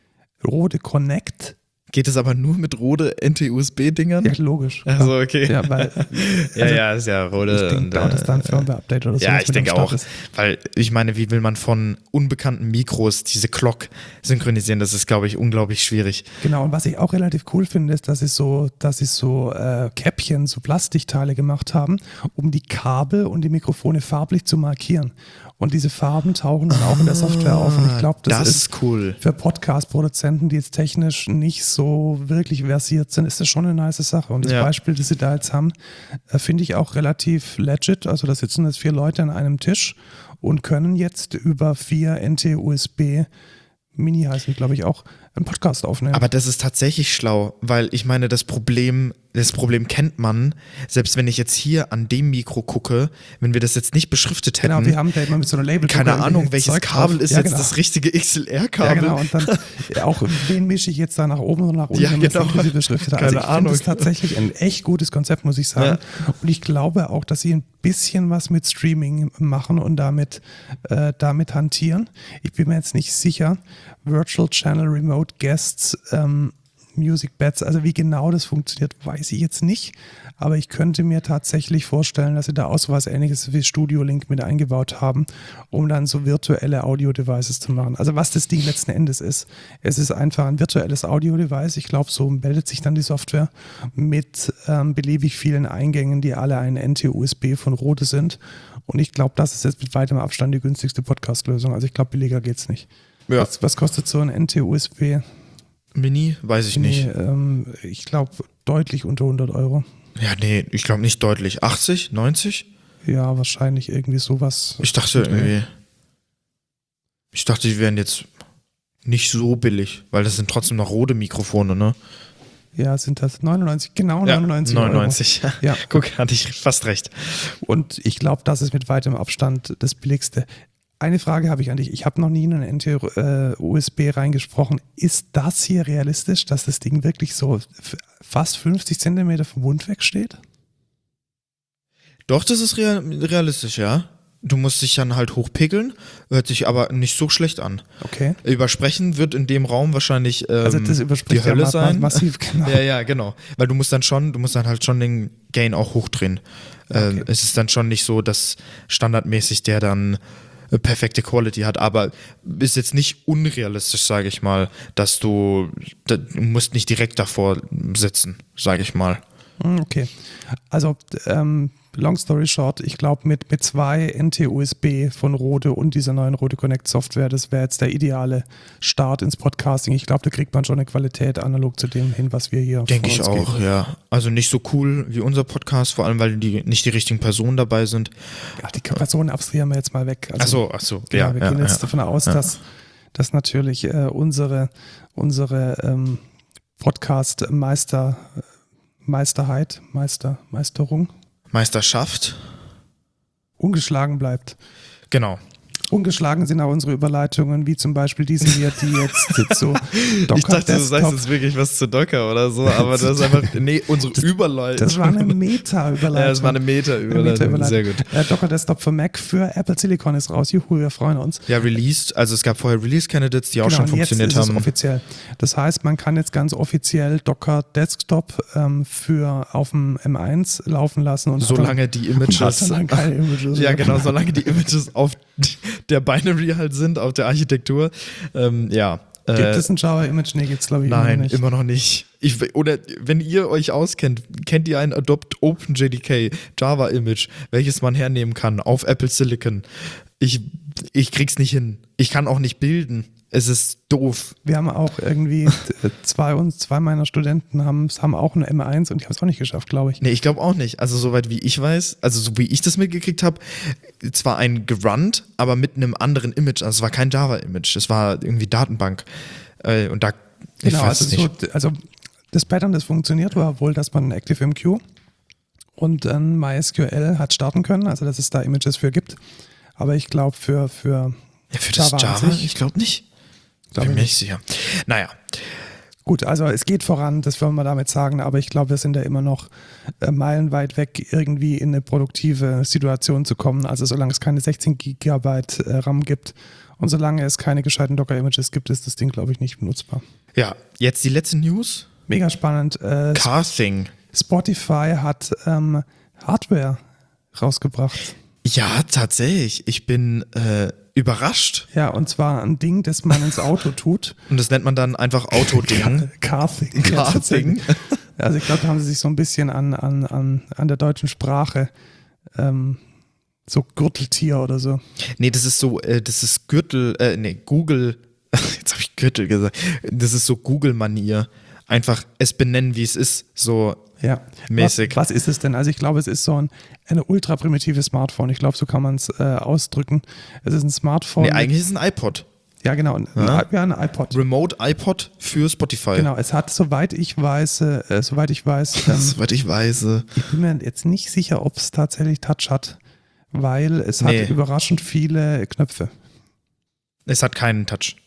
Rode Connect. Geht es aber nur mit Rode N T-U S B-Dingern? Ja, logisch. Also okay. Ja, weil, also, ja, ja, ist ja Rode. Ich denke, dauert das dann Firmware-Update oder so. Ja, ich denke auch. Ist. Weil, ich meine, wie will man von unbekannten Mikros diese Clock synchronisieren? Das ist, glaube ich, unglaublich schwierig. Genau, und was ich auch relativ cool finde, ist, dass sie so, dass sie so äh, Käppchen, so Plastikteile gemacht haben, um die Kabel und die Mikrofone farblich zu markieren. Und diese Farben tauchen dann auch in der Software auf. Und ich glaube, das, das ist, ist cool. Für Podcast-Produzenten, die jetzt technisch nicht so wirklich versiert sind, ist das schon eine nice Sache. Und das ja. Beispiel, das sie da jetzt haben, äh, finde ich auch relativ legit. Also da sitzen jetzt vier Leute an einem Tisch und können jetzt über vier N T-U S B Mini heißen, glaube ich, auch einen Podcast aufnehmen. Aber das ist tatsächlich schlau, weil ich meine, das Problem, das Problem kennt man, selbst wenn ich jetzt hier an dem Mikro gucke, wenn wir das jetzt nicht beschriftet hätten. Genau, wir haben da immer mit so einer Label. Keine Ahnung, welches Zeug Kabel drauf. Ist ja, jetzt genau. das richtige X L R-Kabel. Ja, genau, und dann auch, wen mische ich jetzt da nach oben oder nach unten, ja, wenn genau. man es beschriftet hat. Also ich finde das tatsächlich ein echt gutes Konzept, muss ich sagen. Ja. Und ich glaube auch, dass sie ein bisschen was mit Streaming machen und damit, äh, damit hantieren. Ich bin mir jetzt nicht sicher. Virtual Channel Remote Guests, ähm, Music Beds, also wie genau das funktioniert, weiß ich jetzt nicht. Aber ich könnte mir tatsächlich vorstellen, dass sie da auch so was Ähnliches wie Studio Link mit eingebaut haben, um dann so virtuelle Audio-Devices zu machen. Also was das Ding letzten Endes ist, es ist einfach ein virtuelles Audio-Device. Ich glaube, so meldet sich dann die Software mit ähm, beliebig vielen Eingängen, die alle ein N T-U S B von Rode sind. Und ich glaube, das ist jetzt mit weitem Abstand die günstigste Podcast-Lösung. Also ich glaube, billiger geht's nicht. Ja. Was, was kostet so ein N T-U S B? Mini? Weiß ich nicht. Nee, ähm, ich glaube deutlich unter hundert Euro. Ja, nee, ich glaube nicht deutlich. achtzig, neunzig? Ja, wahrscheinlich irgendwie sowas. Ich dachte irgendwie, ich dachte, die wären jetzt nicht so billig, weil das sind trotzdem noch Rode-Mikrofone, ne? Ja, sind das neunundneunzig, genau neunundneunzig ja, neunundneunzig. Euro. Ja. Guck, hatte ich fast recht. Und ich glaube, das ist mit weitem Abstand das Billigste. Eine Frage habe ich an dich. Ich habe noch nie in einen N T-U S B reingesprochen. Ist das hier realistisch, dass das Ding wirklich so f- fast fünfzig Zentimeter vom Mund wegsteht? Doch, das ist real, realistisch, ja. Du musst dich dann halt hochpegeln, hört sich aber nicht so schlecht an. Okay. Übersprechen wird in dem Raum wahrscheinlich ähm, Also das überspricht die Hölle ja ma- sein. massiv, genau. Ja, ja, genau. Weil du musst dann schon, du musst dann halt schon den Gain auch hochdrehen. Ähm, Okay. es ist dann schon nicht so, dass standardmäßig der dann äh, perfekte Quality hat, aber ist jetzt nicht unrealistisch, sage ich mal, dass du, da, du musst nicht direkt davor sitzen, sage ich mal. Hm, Okay. Also, ähm, long story short, ich glaube, mit, mit zwei N T-U S B von Rode und dieser neuen Rode Connect Software, das wäre jetzt der ideale Start ins Podcasting. Ich glaube, da kriegt man schon eine Qualität analog zu dem hin, was wir hier Denke vor ich uns auch, geben. ja. Also nicht so cool wie unser Podcast, vor allem, weil die nicht die richtigen Personen dabei sind. Ja, die Personen abstrahieren wir jetzt mal weg. Also, Ach so, ach so. Genau, ja, wir ja, gehen jetzt ja. davon aus, Ja. dass, dass natürlich äh, unsere, unsere ähm, Podcast-Meister, Meisterheit, Meister, Meisterung Meisterschaft. ungeschlagen bleibt. Genau. Ungeschlagen sind auch unsere Überleitungen, wie zum Beispiel diese hier, die jetzt so Docker Ich dachte, du sagst Desktop. jetzt wirklich was zu Docker oder so, aber das ist einfach, nee, unsere Überleitung. Das war eine Meta-Überleitung. Ja, das war eine Meta-Überleitung. Meta-Überleitung. Sehr gut. Äh, Docker Desktop für Mac für Apple Silicon ist raus. Juhu, wir freuen uns. Ja, released, also es gab vorher Release-Candidates, die auch Genau, schon und funktioniert jetzt ist haben. es offiziell. Das heißt, man kann jetzt ganz offiziell Docker Desktop ähm, für auf dem M eins laufen lassen. Und Solange die Images. hat dann, dann keine Images Ja, mehr. genau, solange die Images auf der Binary halt sind, auf der Architektur. Ähm, ja. Gibt äh, es ein Java-Image? Nee, gibt es glaube ich Nein, immer nicht. immer noch nicht. Ich, oder wenn ihr euch auskennt, kennt ihr ein Adopt OpenJDK Java Image, welches man hernehmen kann auf Apple Silicon? Ich, ich krieg's nicht hin. Ich kann auch nicht bilden. Es ist doof. Wir haben auch irgendwie äh, zwei, uns, zwei meiner Studenten haben, haben auch eine M eins und die haben es auch nicht geschafft, glaube ich. Nee, ich glaube auch nicht. Also soweit wie ich weiß, also so wie ich das mitgekriegt habe, zwar ein gerunnt, aber mit einem anderen Image. Also es war kein Java-Image, es war irgendwie Datenbank. Äh, und da, ich Genau, weiß also, es nicht. so, also das Pattern, das funktioniert, war wohl, dass man ActiveMQ und dann MySQL hat starten können, also dass es da Images für gibt. Aber ich glaube für, für, Ja, für das Java an Java? sich? Ich glaube nicht. Glaub Bin ich mir nicht sicher. Naja, Gut, also es geht voran, das wollen wir damit sagen, aber ich glaube, wir sind ja immer noch äh, meilenweit weg, irgendwie in eine produktive Situation zu kommen. Also solange es keine sechzehn Gigabyte äh, RAM gibt und solange es keine gescheiten Docker-Images gibt, ist das Ding, glaube ich, nicht benutzbar. ja, jetzt die letzte News. Mega spannend. Äh, Carthing. Spotify hat ähm, Hardware rausgebracht. Ja, tatsächlich. Ich bin äh, überrascht. Ja, und zwar ein Ding, das man ins Auto tut. Und das nennt man dann einfach Autoding. Carthing. Ja, Carthing. tatsächlich. Also ich glaube, da haben sie sich so ein bisschen an, an, an, an der deutschen Sprache ähm, so Gürteltier oder so. Nee, das ist so, äh, das ist Gürtel, äh, nee, Google, jetzt habe ich Gürtel gesagt, das ist so Google-Manier. Einfach es benennen, wie es ist, so Ja. mäßig. Was, was ist es denn? Also ich glaube, es ist so ein eine ultra primitive Smartphone. Ich glaube, so kann man es äh, ausdrücken. Es ist ein Smartphone. Nee, mit- eigentlich ist es ein iPod. Ja, genau. Ein, Ja? ja, ein iPod. Remote iPod für Spotify. Genau, es hat, soweit ich weiß, äh, soweit ich weiß, ähm, Soweit ich weiß. äh, ich bin mir jetzt nicht sicher, ob es tatsächlich Touch hat, weil es Nee. hat überraschend viele Knöpfe. Es hat keinen Touch.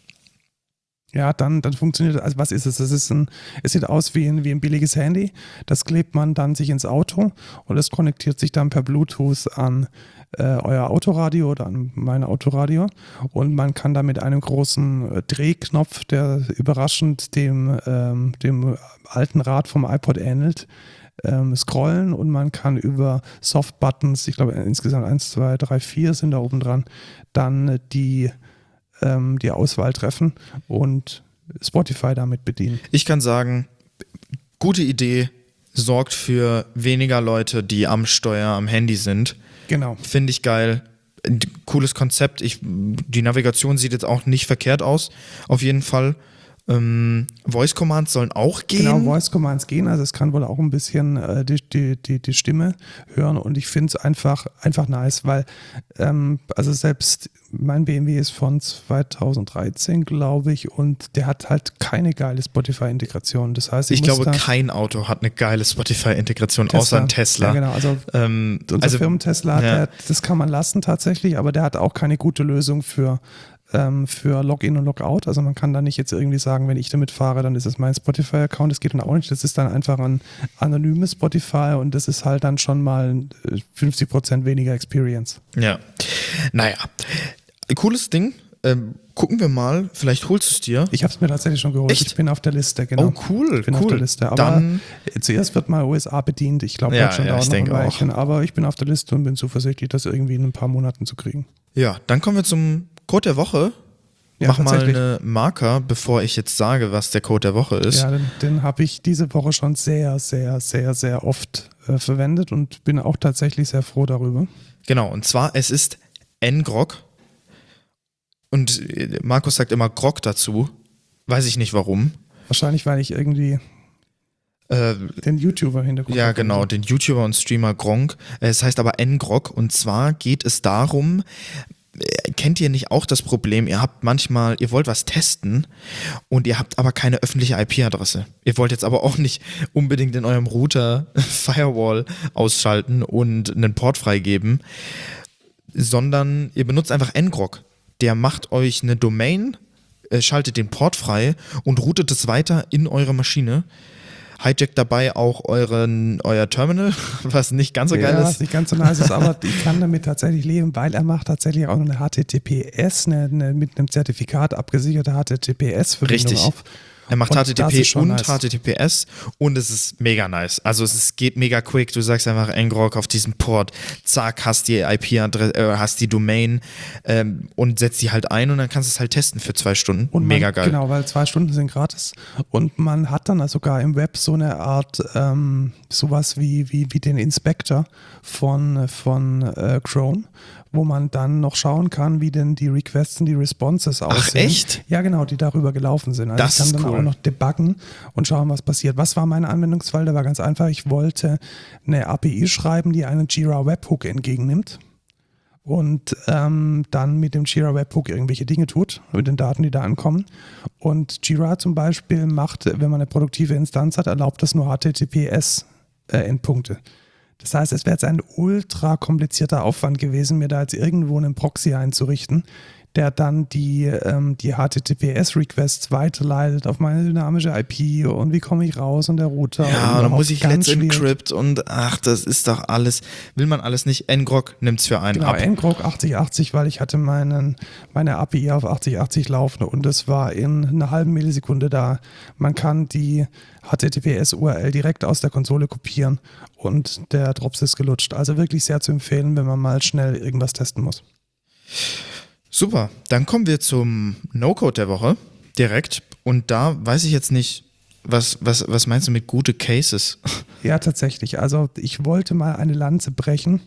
Ja, dann, dann funktioniert das. Also was ist es? Es ist ein, es sieht aus wie ein, wie ein billiges Handy. Das klebt man dann sich ins Auto und es konnektiert sich dann per Bluetooth an äh, euer Autoradio oder an mein Autoradio. Und man kann da mit einem großen äh, Drehknopf, der überraschend dem, ähm, dem alten Rad vom iPod ähnelt, ähm, scrollen und man kann über Soft-Buttons, ich glaube insgesamt eins, zwei, drei, vier sind da oben dran, dann die die Auswahl treffen und Spotify damit bedienen. Ich kann sagen, gute Idee, sorgt für weniger Leute, die am Steuer, am Handy sind. Genau. Finde ich geil. Ein cooles Konzept. Ich, die Navigation sieht jetzt auch nicht verkehrt aus, auf jeden Fall. Ähm, Voice Commands sollen auch gehen. Genau, Voice Commands gehen, also es kann wohl auch ein bisschen äh, die, die, die, die Stimme hören und ich finde es einfach, einfach nice, weil ähm, also selbst mein B M W ist von zweitausenddreizehn, glaube ich, und der hat halt keine geile Spotify-Integration. Das heißt, ich, ich muss glaube, da kein Auto hat eine geile Spotify-Integration, außer ein Tesla. Ja, genau, also ähm, unser also, Firmentesla, ja. der, das kann man lassen tatsächlich, aber der hat auch keine gute Lösung für für Login und Logout. Also man kann da nicht jetzt irgendwie sagen, wenn ich damit fahre, dann ist es mein Spotify-Account. Das geht dann auch nicht. Das ist dann einfach ein anonymes Spotify und das ist halt dann schon mal fünfzig Prozent weniger Experience. Ja, naja. Cooles Ding. Ähm, gucken wir mal. Vielleicht holst du es dir. Ich habe es mir tatsächlich schon geholt. Echt? Ich bin auf der Liste, genau. Oh, cool. Ich bin cool. auf der Liste. Aber dann, zuerst wird mal U S A bedient. Ich glaube, ja, Deutschland ja, dauert ich noch ein denke Weilchen. auch. Aber ich bin auf der Liste und bin zuversichtlich, das irgendwie in ein paar Monaten zu kriegen. Ja, dann kommen wir zum Code der Woche. Ja, Mach mal eine Marker, bevor ich jetzt sage, was der Code der Woche ist. Ja, den, den habe ich diese Woche schon sehr, sehr, sehr, sehr oft äh, verwendet und bin auch tatsächlich sehr froh darüber. Genau, und zwar, es ist N-Grog. Und Markus sagt immer Grog dazu. Weiß ich nicht warum. Wahrscheinlich, weil ich irgendwie äh, den YouTuber-Hintergrund Ja, habe. genau, den YouTuber und Streamer Gronk. Es heißt aber N-Grog. Und zwar geht es darum, kennt ihr nicht auch das Problem, ihr habt manchmal, ihr wollt was testen und ihr habt aber keine öffentliche I P-Adresse. Ihr wollt jetzt aber auch nicht unbedingt in eurem Router Firewall ausschalten und einen Port freigeben, sondern ihr benutzt einfach N-Grog. Der macht euch eine Domain, schaltet den Port frei und routet es weiter in eure Maschine. Hijackt dabei auch euren, euer Terminal, was nicht ganz so geil ja, ist. Was nicht ganz so nice ist, aber ich kann damit tatsächlich leben, weil er macht tatsächlich auch eine H T T P S, eine, eine mit einem Zertifikat abgesicherte H T T P S-Verbindung Richtig. auf. Er macht Und H T T das P ist schon und nice. H T T P S und es ist mega nice. Also es ist, geht mega quick. Du sagst einfach Ngrok auf diesen Port, zack, hast die I P-Adresse, äh, hast die Domain ähm, und setzt die halt ein und dann kannst du es halt testen für zwei Stunden. Und mega man, geil. Genau, weil zwei Stunden sind gratis und man hat dann sogar im Web so eine Art, ähm, sowas wie, wie, wie den Inspector von, von äh, Chrome, wo man dann noch schauen kann, wie denn die Requests und die Responses aussehen. Ach, echt? Ja, genau, die darüber gelaufen sind. Also Das ich kann ist dann cool. auch noch debuggen und schauen, was passiert. Was war mein Anwendungsfall? Der war ganz einfach. Ich wollte eine A P I schreiben, die einen Jira Webhook entgegennimmt und ähm, dann mit dem Jira Webhook irgendwelche Dinge tut, mit den Daten, die da ankommen. Und Jira zum Beispiel macht, wenn man eine produktive Instanz hat, erlaubt das nur H T T P S-Endpunkte. Das heißt, es wäre jetzt ein ultra komplizierter Aufwand gewesen, mir da jetzt irgendwo einen Proxy einzurichten, der dann die, ähm, die H T T P S-Requests weiterleitet auf meine dynamische I P und wie komme ich raus und der Router. Ja, und dann überhaupt muss ich ganz Let's schwierig. Encrypt und ach, das ist doch alles, will man alles nicht. Ngrok nimmt's für einen Genau, ab. Ngrok achtzig achtzig, weil ich hatte meinen, meine A P I auf achtzig achtzig laufen und es war in einer halben Millisekunde da. Man kann die H T T P S-U R L direkt aus der Konsole kopieren und der Drops ist gelutscht. Also wirklich sehr zu empfehlen, wenn man mal schnell irgendwas testen muss. Super, dann kommen wir zum No-Code der Woche direkt und da weiß ich jetzt nicht, was, was, was meinst du mit gute Cases? Ja, tatsächlich. Also ich wollte mal eine Lanze brechen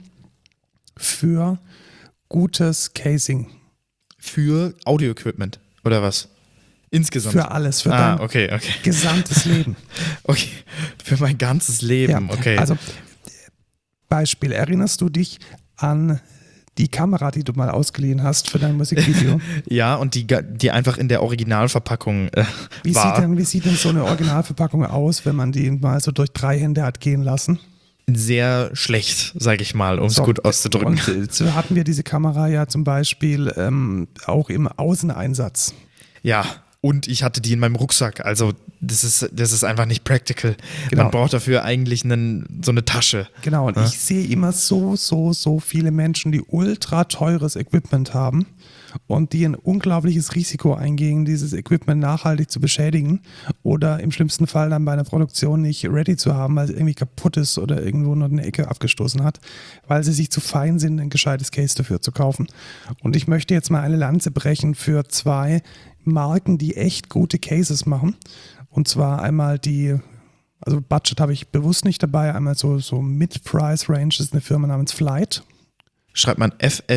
für gutes Casing. Für Audio-Equipment oder was? Insgesamt? Für alles, für ah, dein okay, okay. gesamtes Leben. Okay, für mein ganzes Leben, Ja, okay. Also Beispiel, erinnerst du dich an die Kamera, die du mal ausgeliehen hast für dein Musikvideo? Ja, und die, die einfach in der Originalverpackung äh, Wie war. sieht, denn, wie sieht denn so eine Originalverpackung aus, wenn man die mal so durch drei Hände hat gehen lassen? Sehr schlecht, sage ich mal, um es So, gut auszudrücken. Und äh, so hatten wir diese Kamera ja zum Beispiel ähm, auch im Außeneinsatz. Ja, und ich hatte die in meinem Rucksack. Also das ist, das ist einfach nicht practical. Genau. Man braucht dafür eigentlich einen, so eine Tasche. Genau, und Ja. ich sehe immer so, so, so viele Menschen, die ultra teures Equipment haben und die ein unglaubliches Risiko eingehen, dieses Equipment nachhaltig zu beschädigen oder im schlimmsten Fall dann bei einer Produktion nicht ready zu haben, weil es irgendwie kaputt ist oder irgendwo noch eine Ecke abgestoßen hat, weil sie sich zu fein sind, ein gescheites Case dafür zu kaufen. Und ich möchte jetzt mal eine Lanze brechen für zwei Marken, die echt gute Cases machen. Und zwar einmal die, also Budget habe ich bewusst nicht dabei, einmal so, so Mid-Price-Range, das ist eine Firma namens Flight. Schreibt man F L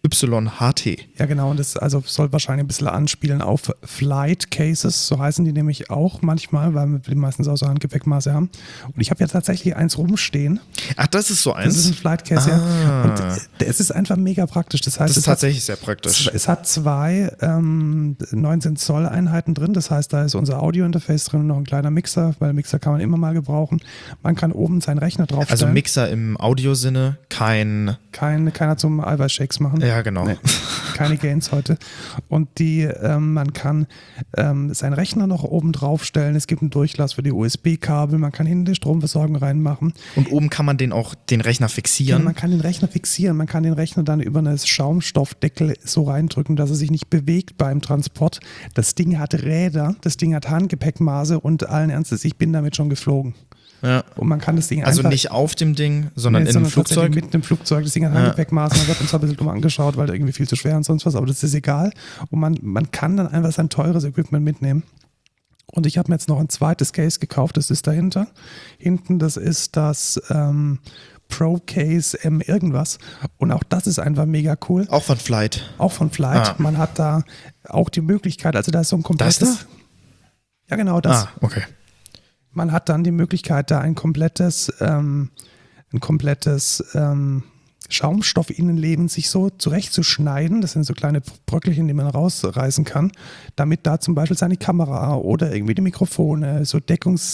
Y H T. Ja, genau, und das also soll wahrscheinlich ein bisschen anspielen auf Flight Cases, so heißen die nämlich auch manchmal, weil wir meistens auch so Handgepäckmaße haben. Und ich habe ja tatsächlich eins rumstehen. Ach, das ist so eins? Das ist ein Flight Case, ah. ja. Und es ist einfach mega praktisch. Das heißt, das ist es tatsächlich hat, sehr praktisch. Es hat zwei ähm, neunzehn Zoll Einheiten drin, das heißt, da ist unser Audio-Interface drin und noch ein kleiner Mixer, weil Mixer kann man immer mal gebrauchen. Man kann oben seinen Rechner draufstellen. Also Mixer im Audiosinne, kein... Kein, keiner zum Eiweißshakes machen. Ja, genau. Nee. Keine Gains heute. Und die, ähm, man kann ähm, seinen Rechner noch oben drauf stellen. Es gibt einen Durchlass für die U S B-Kabel. Man kann hinten die Stromversorgung reinmachen. Und oben kann man den auch den Rechner fixieren. Ja, man kann den Rechner fixieren. Man kann den Rechner dann über einen Schaumstoffdeckel so reindrücken, dass er sich nicht bewegt beim Transport. Das Ding hat Räder, das Ding hat Handgepäckmaße und allen Ernstes, ich bin damit schon geflogen. Ja. Und man kann das Ding also einfach... nicht auf dem Ding, sondern nee, in sondern dem Flugzeug? Mitten im Flugzeug. Das Ding hat Handgepäckmaße. Man wird uns zwar ein bisschen dumm angeschaut, weil der irgendwie viel zu schwer und sonst was, aber das ist egal. Und man, man kann dann einfach sein teures Equipment mitnehmen. Und ich habe mir jetzt noch ein zweites Case gekauft, das ist dahinter. Hinten, das ist das ähm, Pro Case M irgendwas. Und auch das ist einfach mega cool. Auch von Flight? Auch von Flight. Ah. Man hat da auch die Möglichkeit, also da ist so ein komplettes... Das da? Ja, genau das. Ah, okay. Man hat dann die Möglichkeit, da ein komplettes, ähm, ein komplettes ähm, Schaumstoffinnenleben sich so zurechtzuschneiden. Das sind so kleine Bröckelchen, die man rausreißen kann, damit da zum Beispiel seine Kamera oder irgendwie die Mikrofone so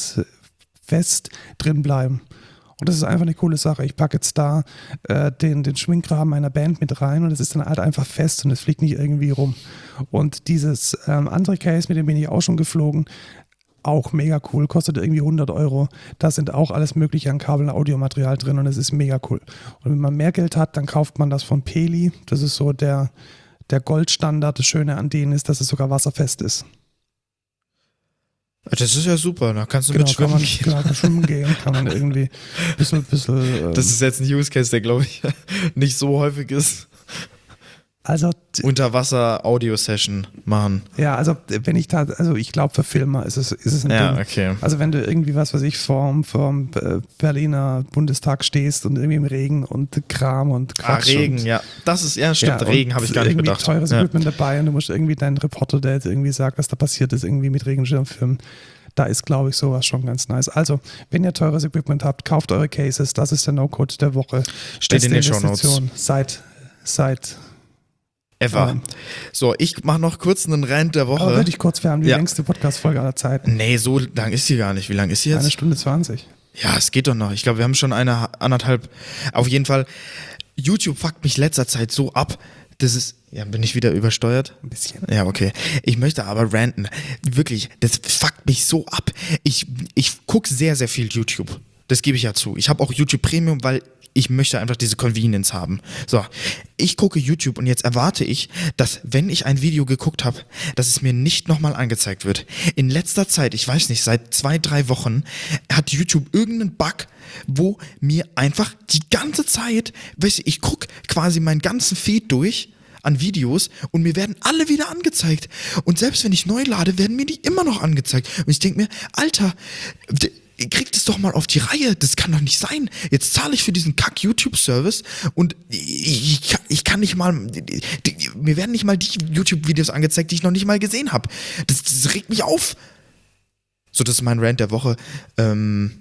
deckungsfest drin bleiben. Und das ist einfach eine coole Sache. Ich packe jetzt da äh, den, den Schwingrahmen meiner Band mit rein und es ist dann halt einfach fest und es fliegt nicht irgendwie rum. Und dieses ähm, andere Case, mit dem bin ich auch schon geflogen, auch mega cool, kostet irgendwie hundert Euro. Da sind auch alles mögliche an Kabel und Audiomaterial drin und es ist mega cool. Und wenn man mehr Geld hat, dann kauft man das von Peli. Das ist so der, der Goldstandard. Das Schöne an denen ist, dass es sogar wasserfest ist. Das ist ja super, da kannst du genau, mit schwimmen kann man, gehen. Genau, kann schwimmen gehen, kann man irgendwie ein bisschen... bisschen ähm, das ist jetzt ein Use Case, der glaube ich nicht so häufig ist. Also Unterwasser-Audio-Session machen. Ja, also wenn ich da, also ich glaube für Filmer ist es, ist es ein Ja, Ding. okay. Also wenn du irgendwie, was weiß ich, vorm, vorm Berliner Bundestag stehst und irgendwie im Regen und Kram und Quatsch. Ah, Regen, und, ja. Das ist, ja stimmt, ja, Regen habe ich gar nicht irgendwie bedacht. Teures ja. Equipment dabei und du musst irgendwie deinen Reporter, der jetzt irgendwie sagt, was da passiert ist, irgendwie mit Regenschirm filmen. Da ist, glaube ich, sowas schon ganz nice. Also, wenn ihr teures Equipment habt, kauft eure Cases. Das ist der No-Code der Woche. Steht in den Shownotes. Seit, seit Ever. Ähm, so, ich mache noch kurz einen Rant der Woche. Aber würde ich kurz, wir haben die ja. längste Podcast-Folge aller Zeiten. Nee, so lang ist sie gar nicht. Wie lang ist sie jetzt? Eine Stunde zwanzig. Ja, es geht doch noch. Ich glaube, wir haben schon eine anderthalb. Auf jeden Fall, YouTube fuckt mich letzter Zeit so ab. Das ist, ja, bin ich wieder übersteuert? Ein bisschen. Ja, okay. Ich möchte aber ranten. Wirklich, das fuckt mich so ab. Ich, ich gucke sehr, sehr viel YouTube. Das gebe ich ja zu. Ich habe auch YouTube Premium, weil ich möchte einfach diese Convenience haben. So, ich gucke YouTube und jetzt erwarte ich, dass, wenn ich ein Video geguckt habe, dass es mir nicht nochmal angezeigt wird. In letzter Zeit, ich weiß nicht, seit zwei, drei Wochen hat YouTube irgendeinen Bug, wo mir einfach die ganze Zeit, weißt du, ich gucke quasi meinen ganzen Feed durch an Videos und mir werden alle wieder angezeigt. Und selbst wenn ich neu lade, werden mir die immer noch angezeigt. Und ich denke mir, Alter, d- kriegt es doch mal auf die Reihe, das kann doch nicht sein. Jetzt zahle ich für diesen Kack-YouTube-Service und ich, ich, ich kann nicht mal, die, mir werden nicht mal die YouTube-Videos angezeigt, die ich noch nicht mal gesehen habe. Das, das regt mich auf. So, das ist mein Rant der Woche. Ähm,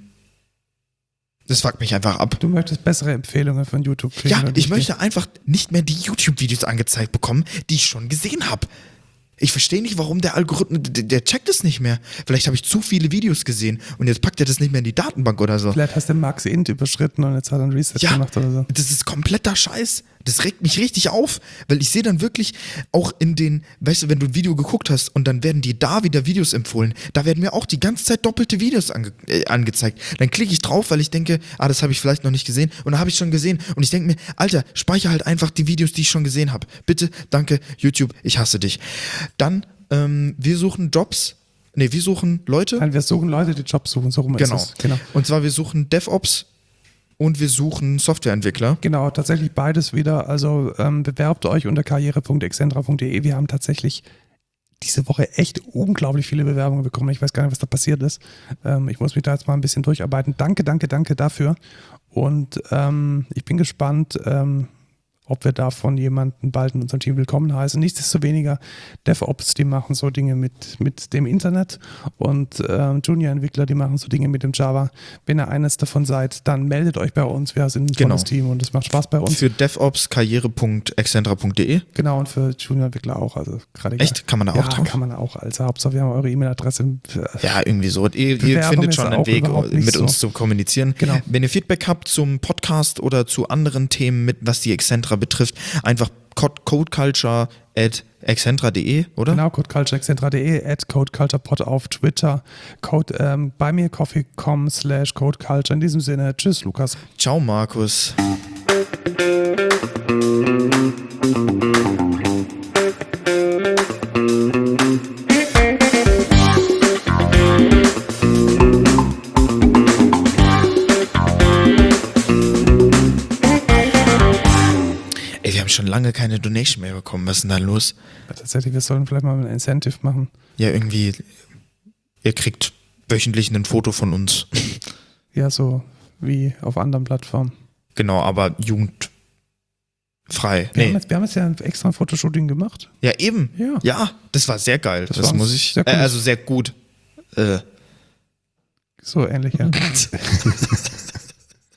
das fuckt mich einfach ab. Du möchtest bessere Empfehlungen von YouTube kriegen. Ja, ich möchte die? einfach nicht mehr die YouTube-Videos angezeigt bekommen, die ich schon gesehen habe. Ich verstehe nicht, warum der Algorithmus, der, der checkt es nicht mehr. Vielleicht habe ich zu viele Videos gesehen und jetzt packt er das nicht mehr in die Datenbank oder so. Vielleicht hast du den Max Int überschritten und jetzt hat er einen Reset ja, gemacht oder so. Das ist kompletter Scheiß. Das regt mich richtig auf, weil ich sehe dann wirklich auch in den, weißt du, wenn du ein Video geguckt hast und dann werden dir da wieder Videos empfohlen, da werden mir auch die ganze Zeit doppelte Videos ange, äh, angezeigt. Dann klicke ich drauf, weil ich denke, ah, das habe ich vielleicht noch nicht gesehen und dann habe ich schon gesehen und ich denke mir, Alter, speichere halt einfach die Videos, die ich schon gesehen habe. Bitte, danke, YouTube, ich hasse dich. Dann Ähm, wir suchen Jobs, nee, wir suchen Leute. Nein, wir suchen Leute, die Jobs suchen, so rum genau. ist es. Genau. Und zwar wir suchen DevOps und wir suchen Softwareentwickler. Genau, tatsächlich beides wieder. Also ähm, bewerbt euch unter karriere punkt excentra punkt de. Wir haben tatsächlich diese Woche echt unglaublich viele Bewerbungen bekommen. Ich weiß gar nicht, was da passiert ist. Ähm, ich muss mich da jetzt mal ein bisschen durcharbeiten. Danke, danke, danke dafür. Und ähm, ich bin gespannt, ähm, ob wir davon jemanden bald in unserem Team willkommen heißen. Nichtsdestoweniger, DevOps, die machen so Dinge mit, mit dem Internet und äh, Junior-Entwickler, die machen so Dinge mit dem Java. Wenn ihr eines davon seid, dann meldet euch bei uns. Wir sind ein Genau. tolles Team und es macht Spaß bei uns. Für DevOps karriere punkt excentra punkt de. Genau, und für Junior-Entwickler auch. Also gerade Echt? Kann man da auch ja, drauf? kann man auch. Also Hauptsache, wir haben eure E-Mail-Adresse. Ja, irgendwie so. Ihr, ihr Bewerbung findet ist schon auch einen Weg, überhaupt nicht mit so. uns zu kommunizieren. Genau. Wenn ihr Feedback habt zum Podcast oder zu anderen Themen, mit was die Excentra betrifft, einfach codeculture at excentra punkt de, oder? Genau, codeculture punkt de, at codeculturepod auf Twitter, Code, ähm, bei mir coffee punkt com slash codeculture. In diesem Sinne, tschüss, Lukas. Ciao, Markus. Ey, wir haben schon lange keine Donation mehr bekommen. Was ist denn da los? Ja, tatsächlich, wir sollen vielleicht mal ein Incentive machen. Ja, irgendwie, ihr kriegt wöchentlich ein Foto von uns. Ja, so wie auf anderen Plattformen. Genau, aber jugendfrei. Wir, Nee. haben, jetzt, wir haben jetzt ja extra ein Fotoshooting gemacht. Ja, eben. Ja. Ja, das war sehr geil. Das Das, war muss ich. sehr Äh, gut. also sehr gut. Äh. So ähnlich, ja.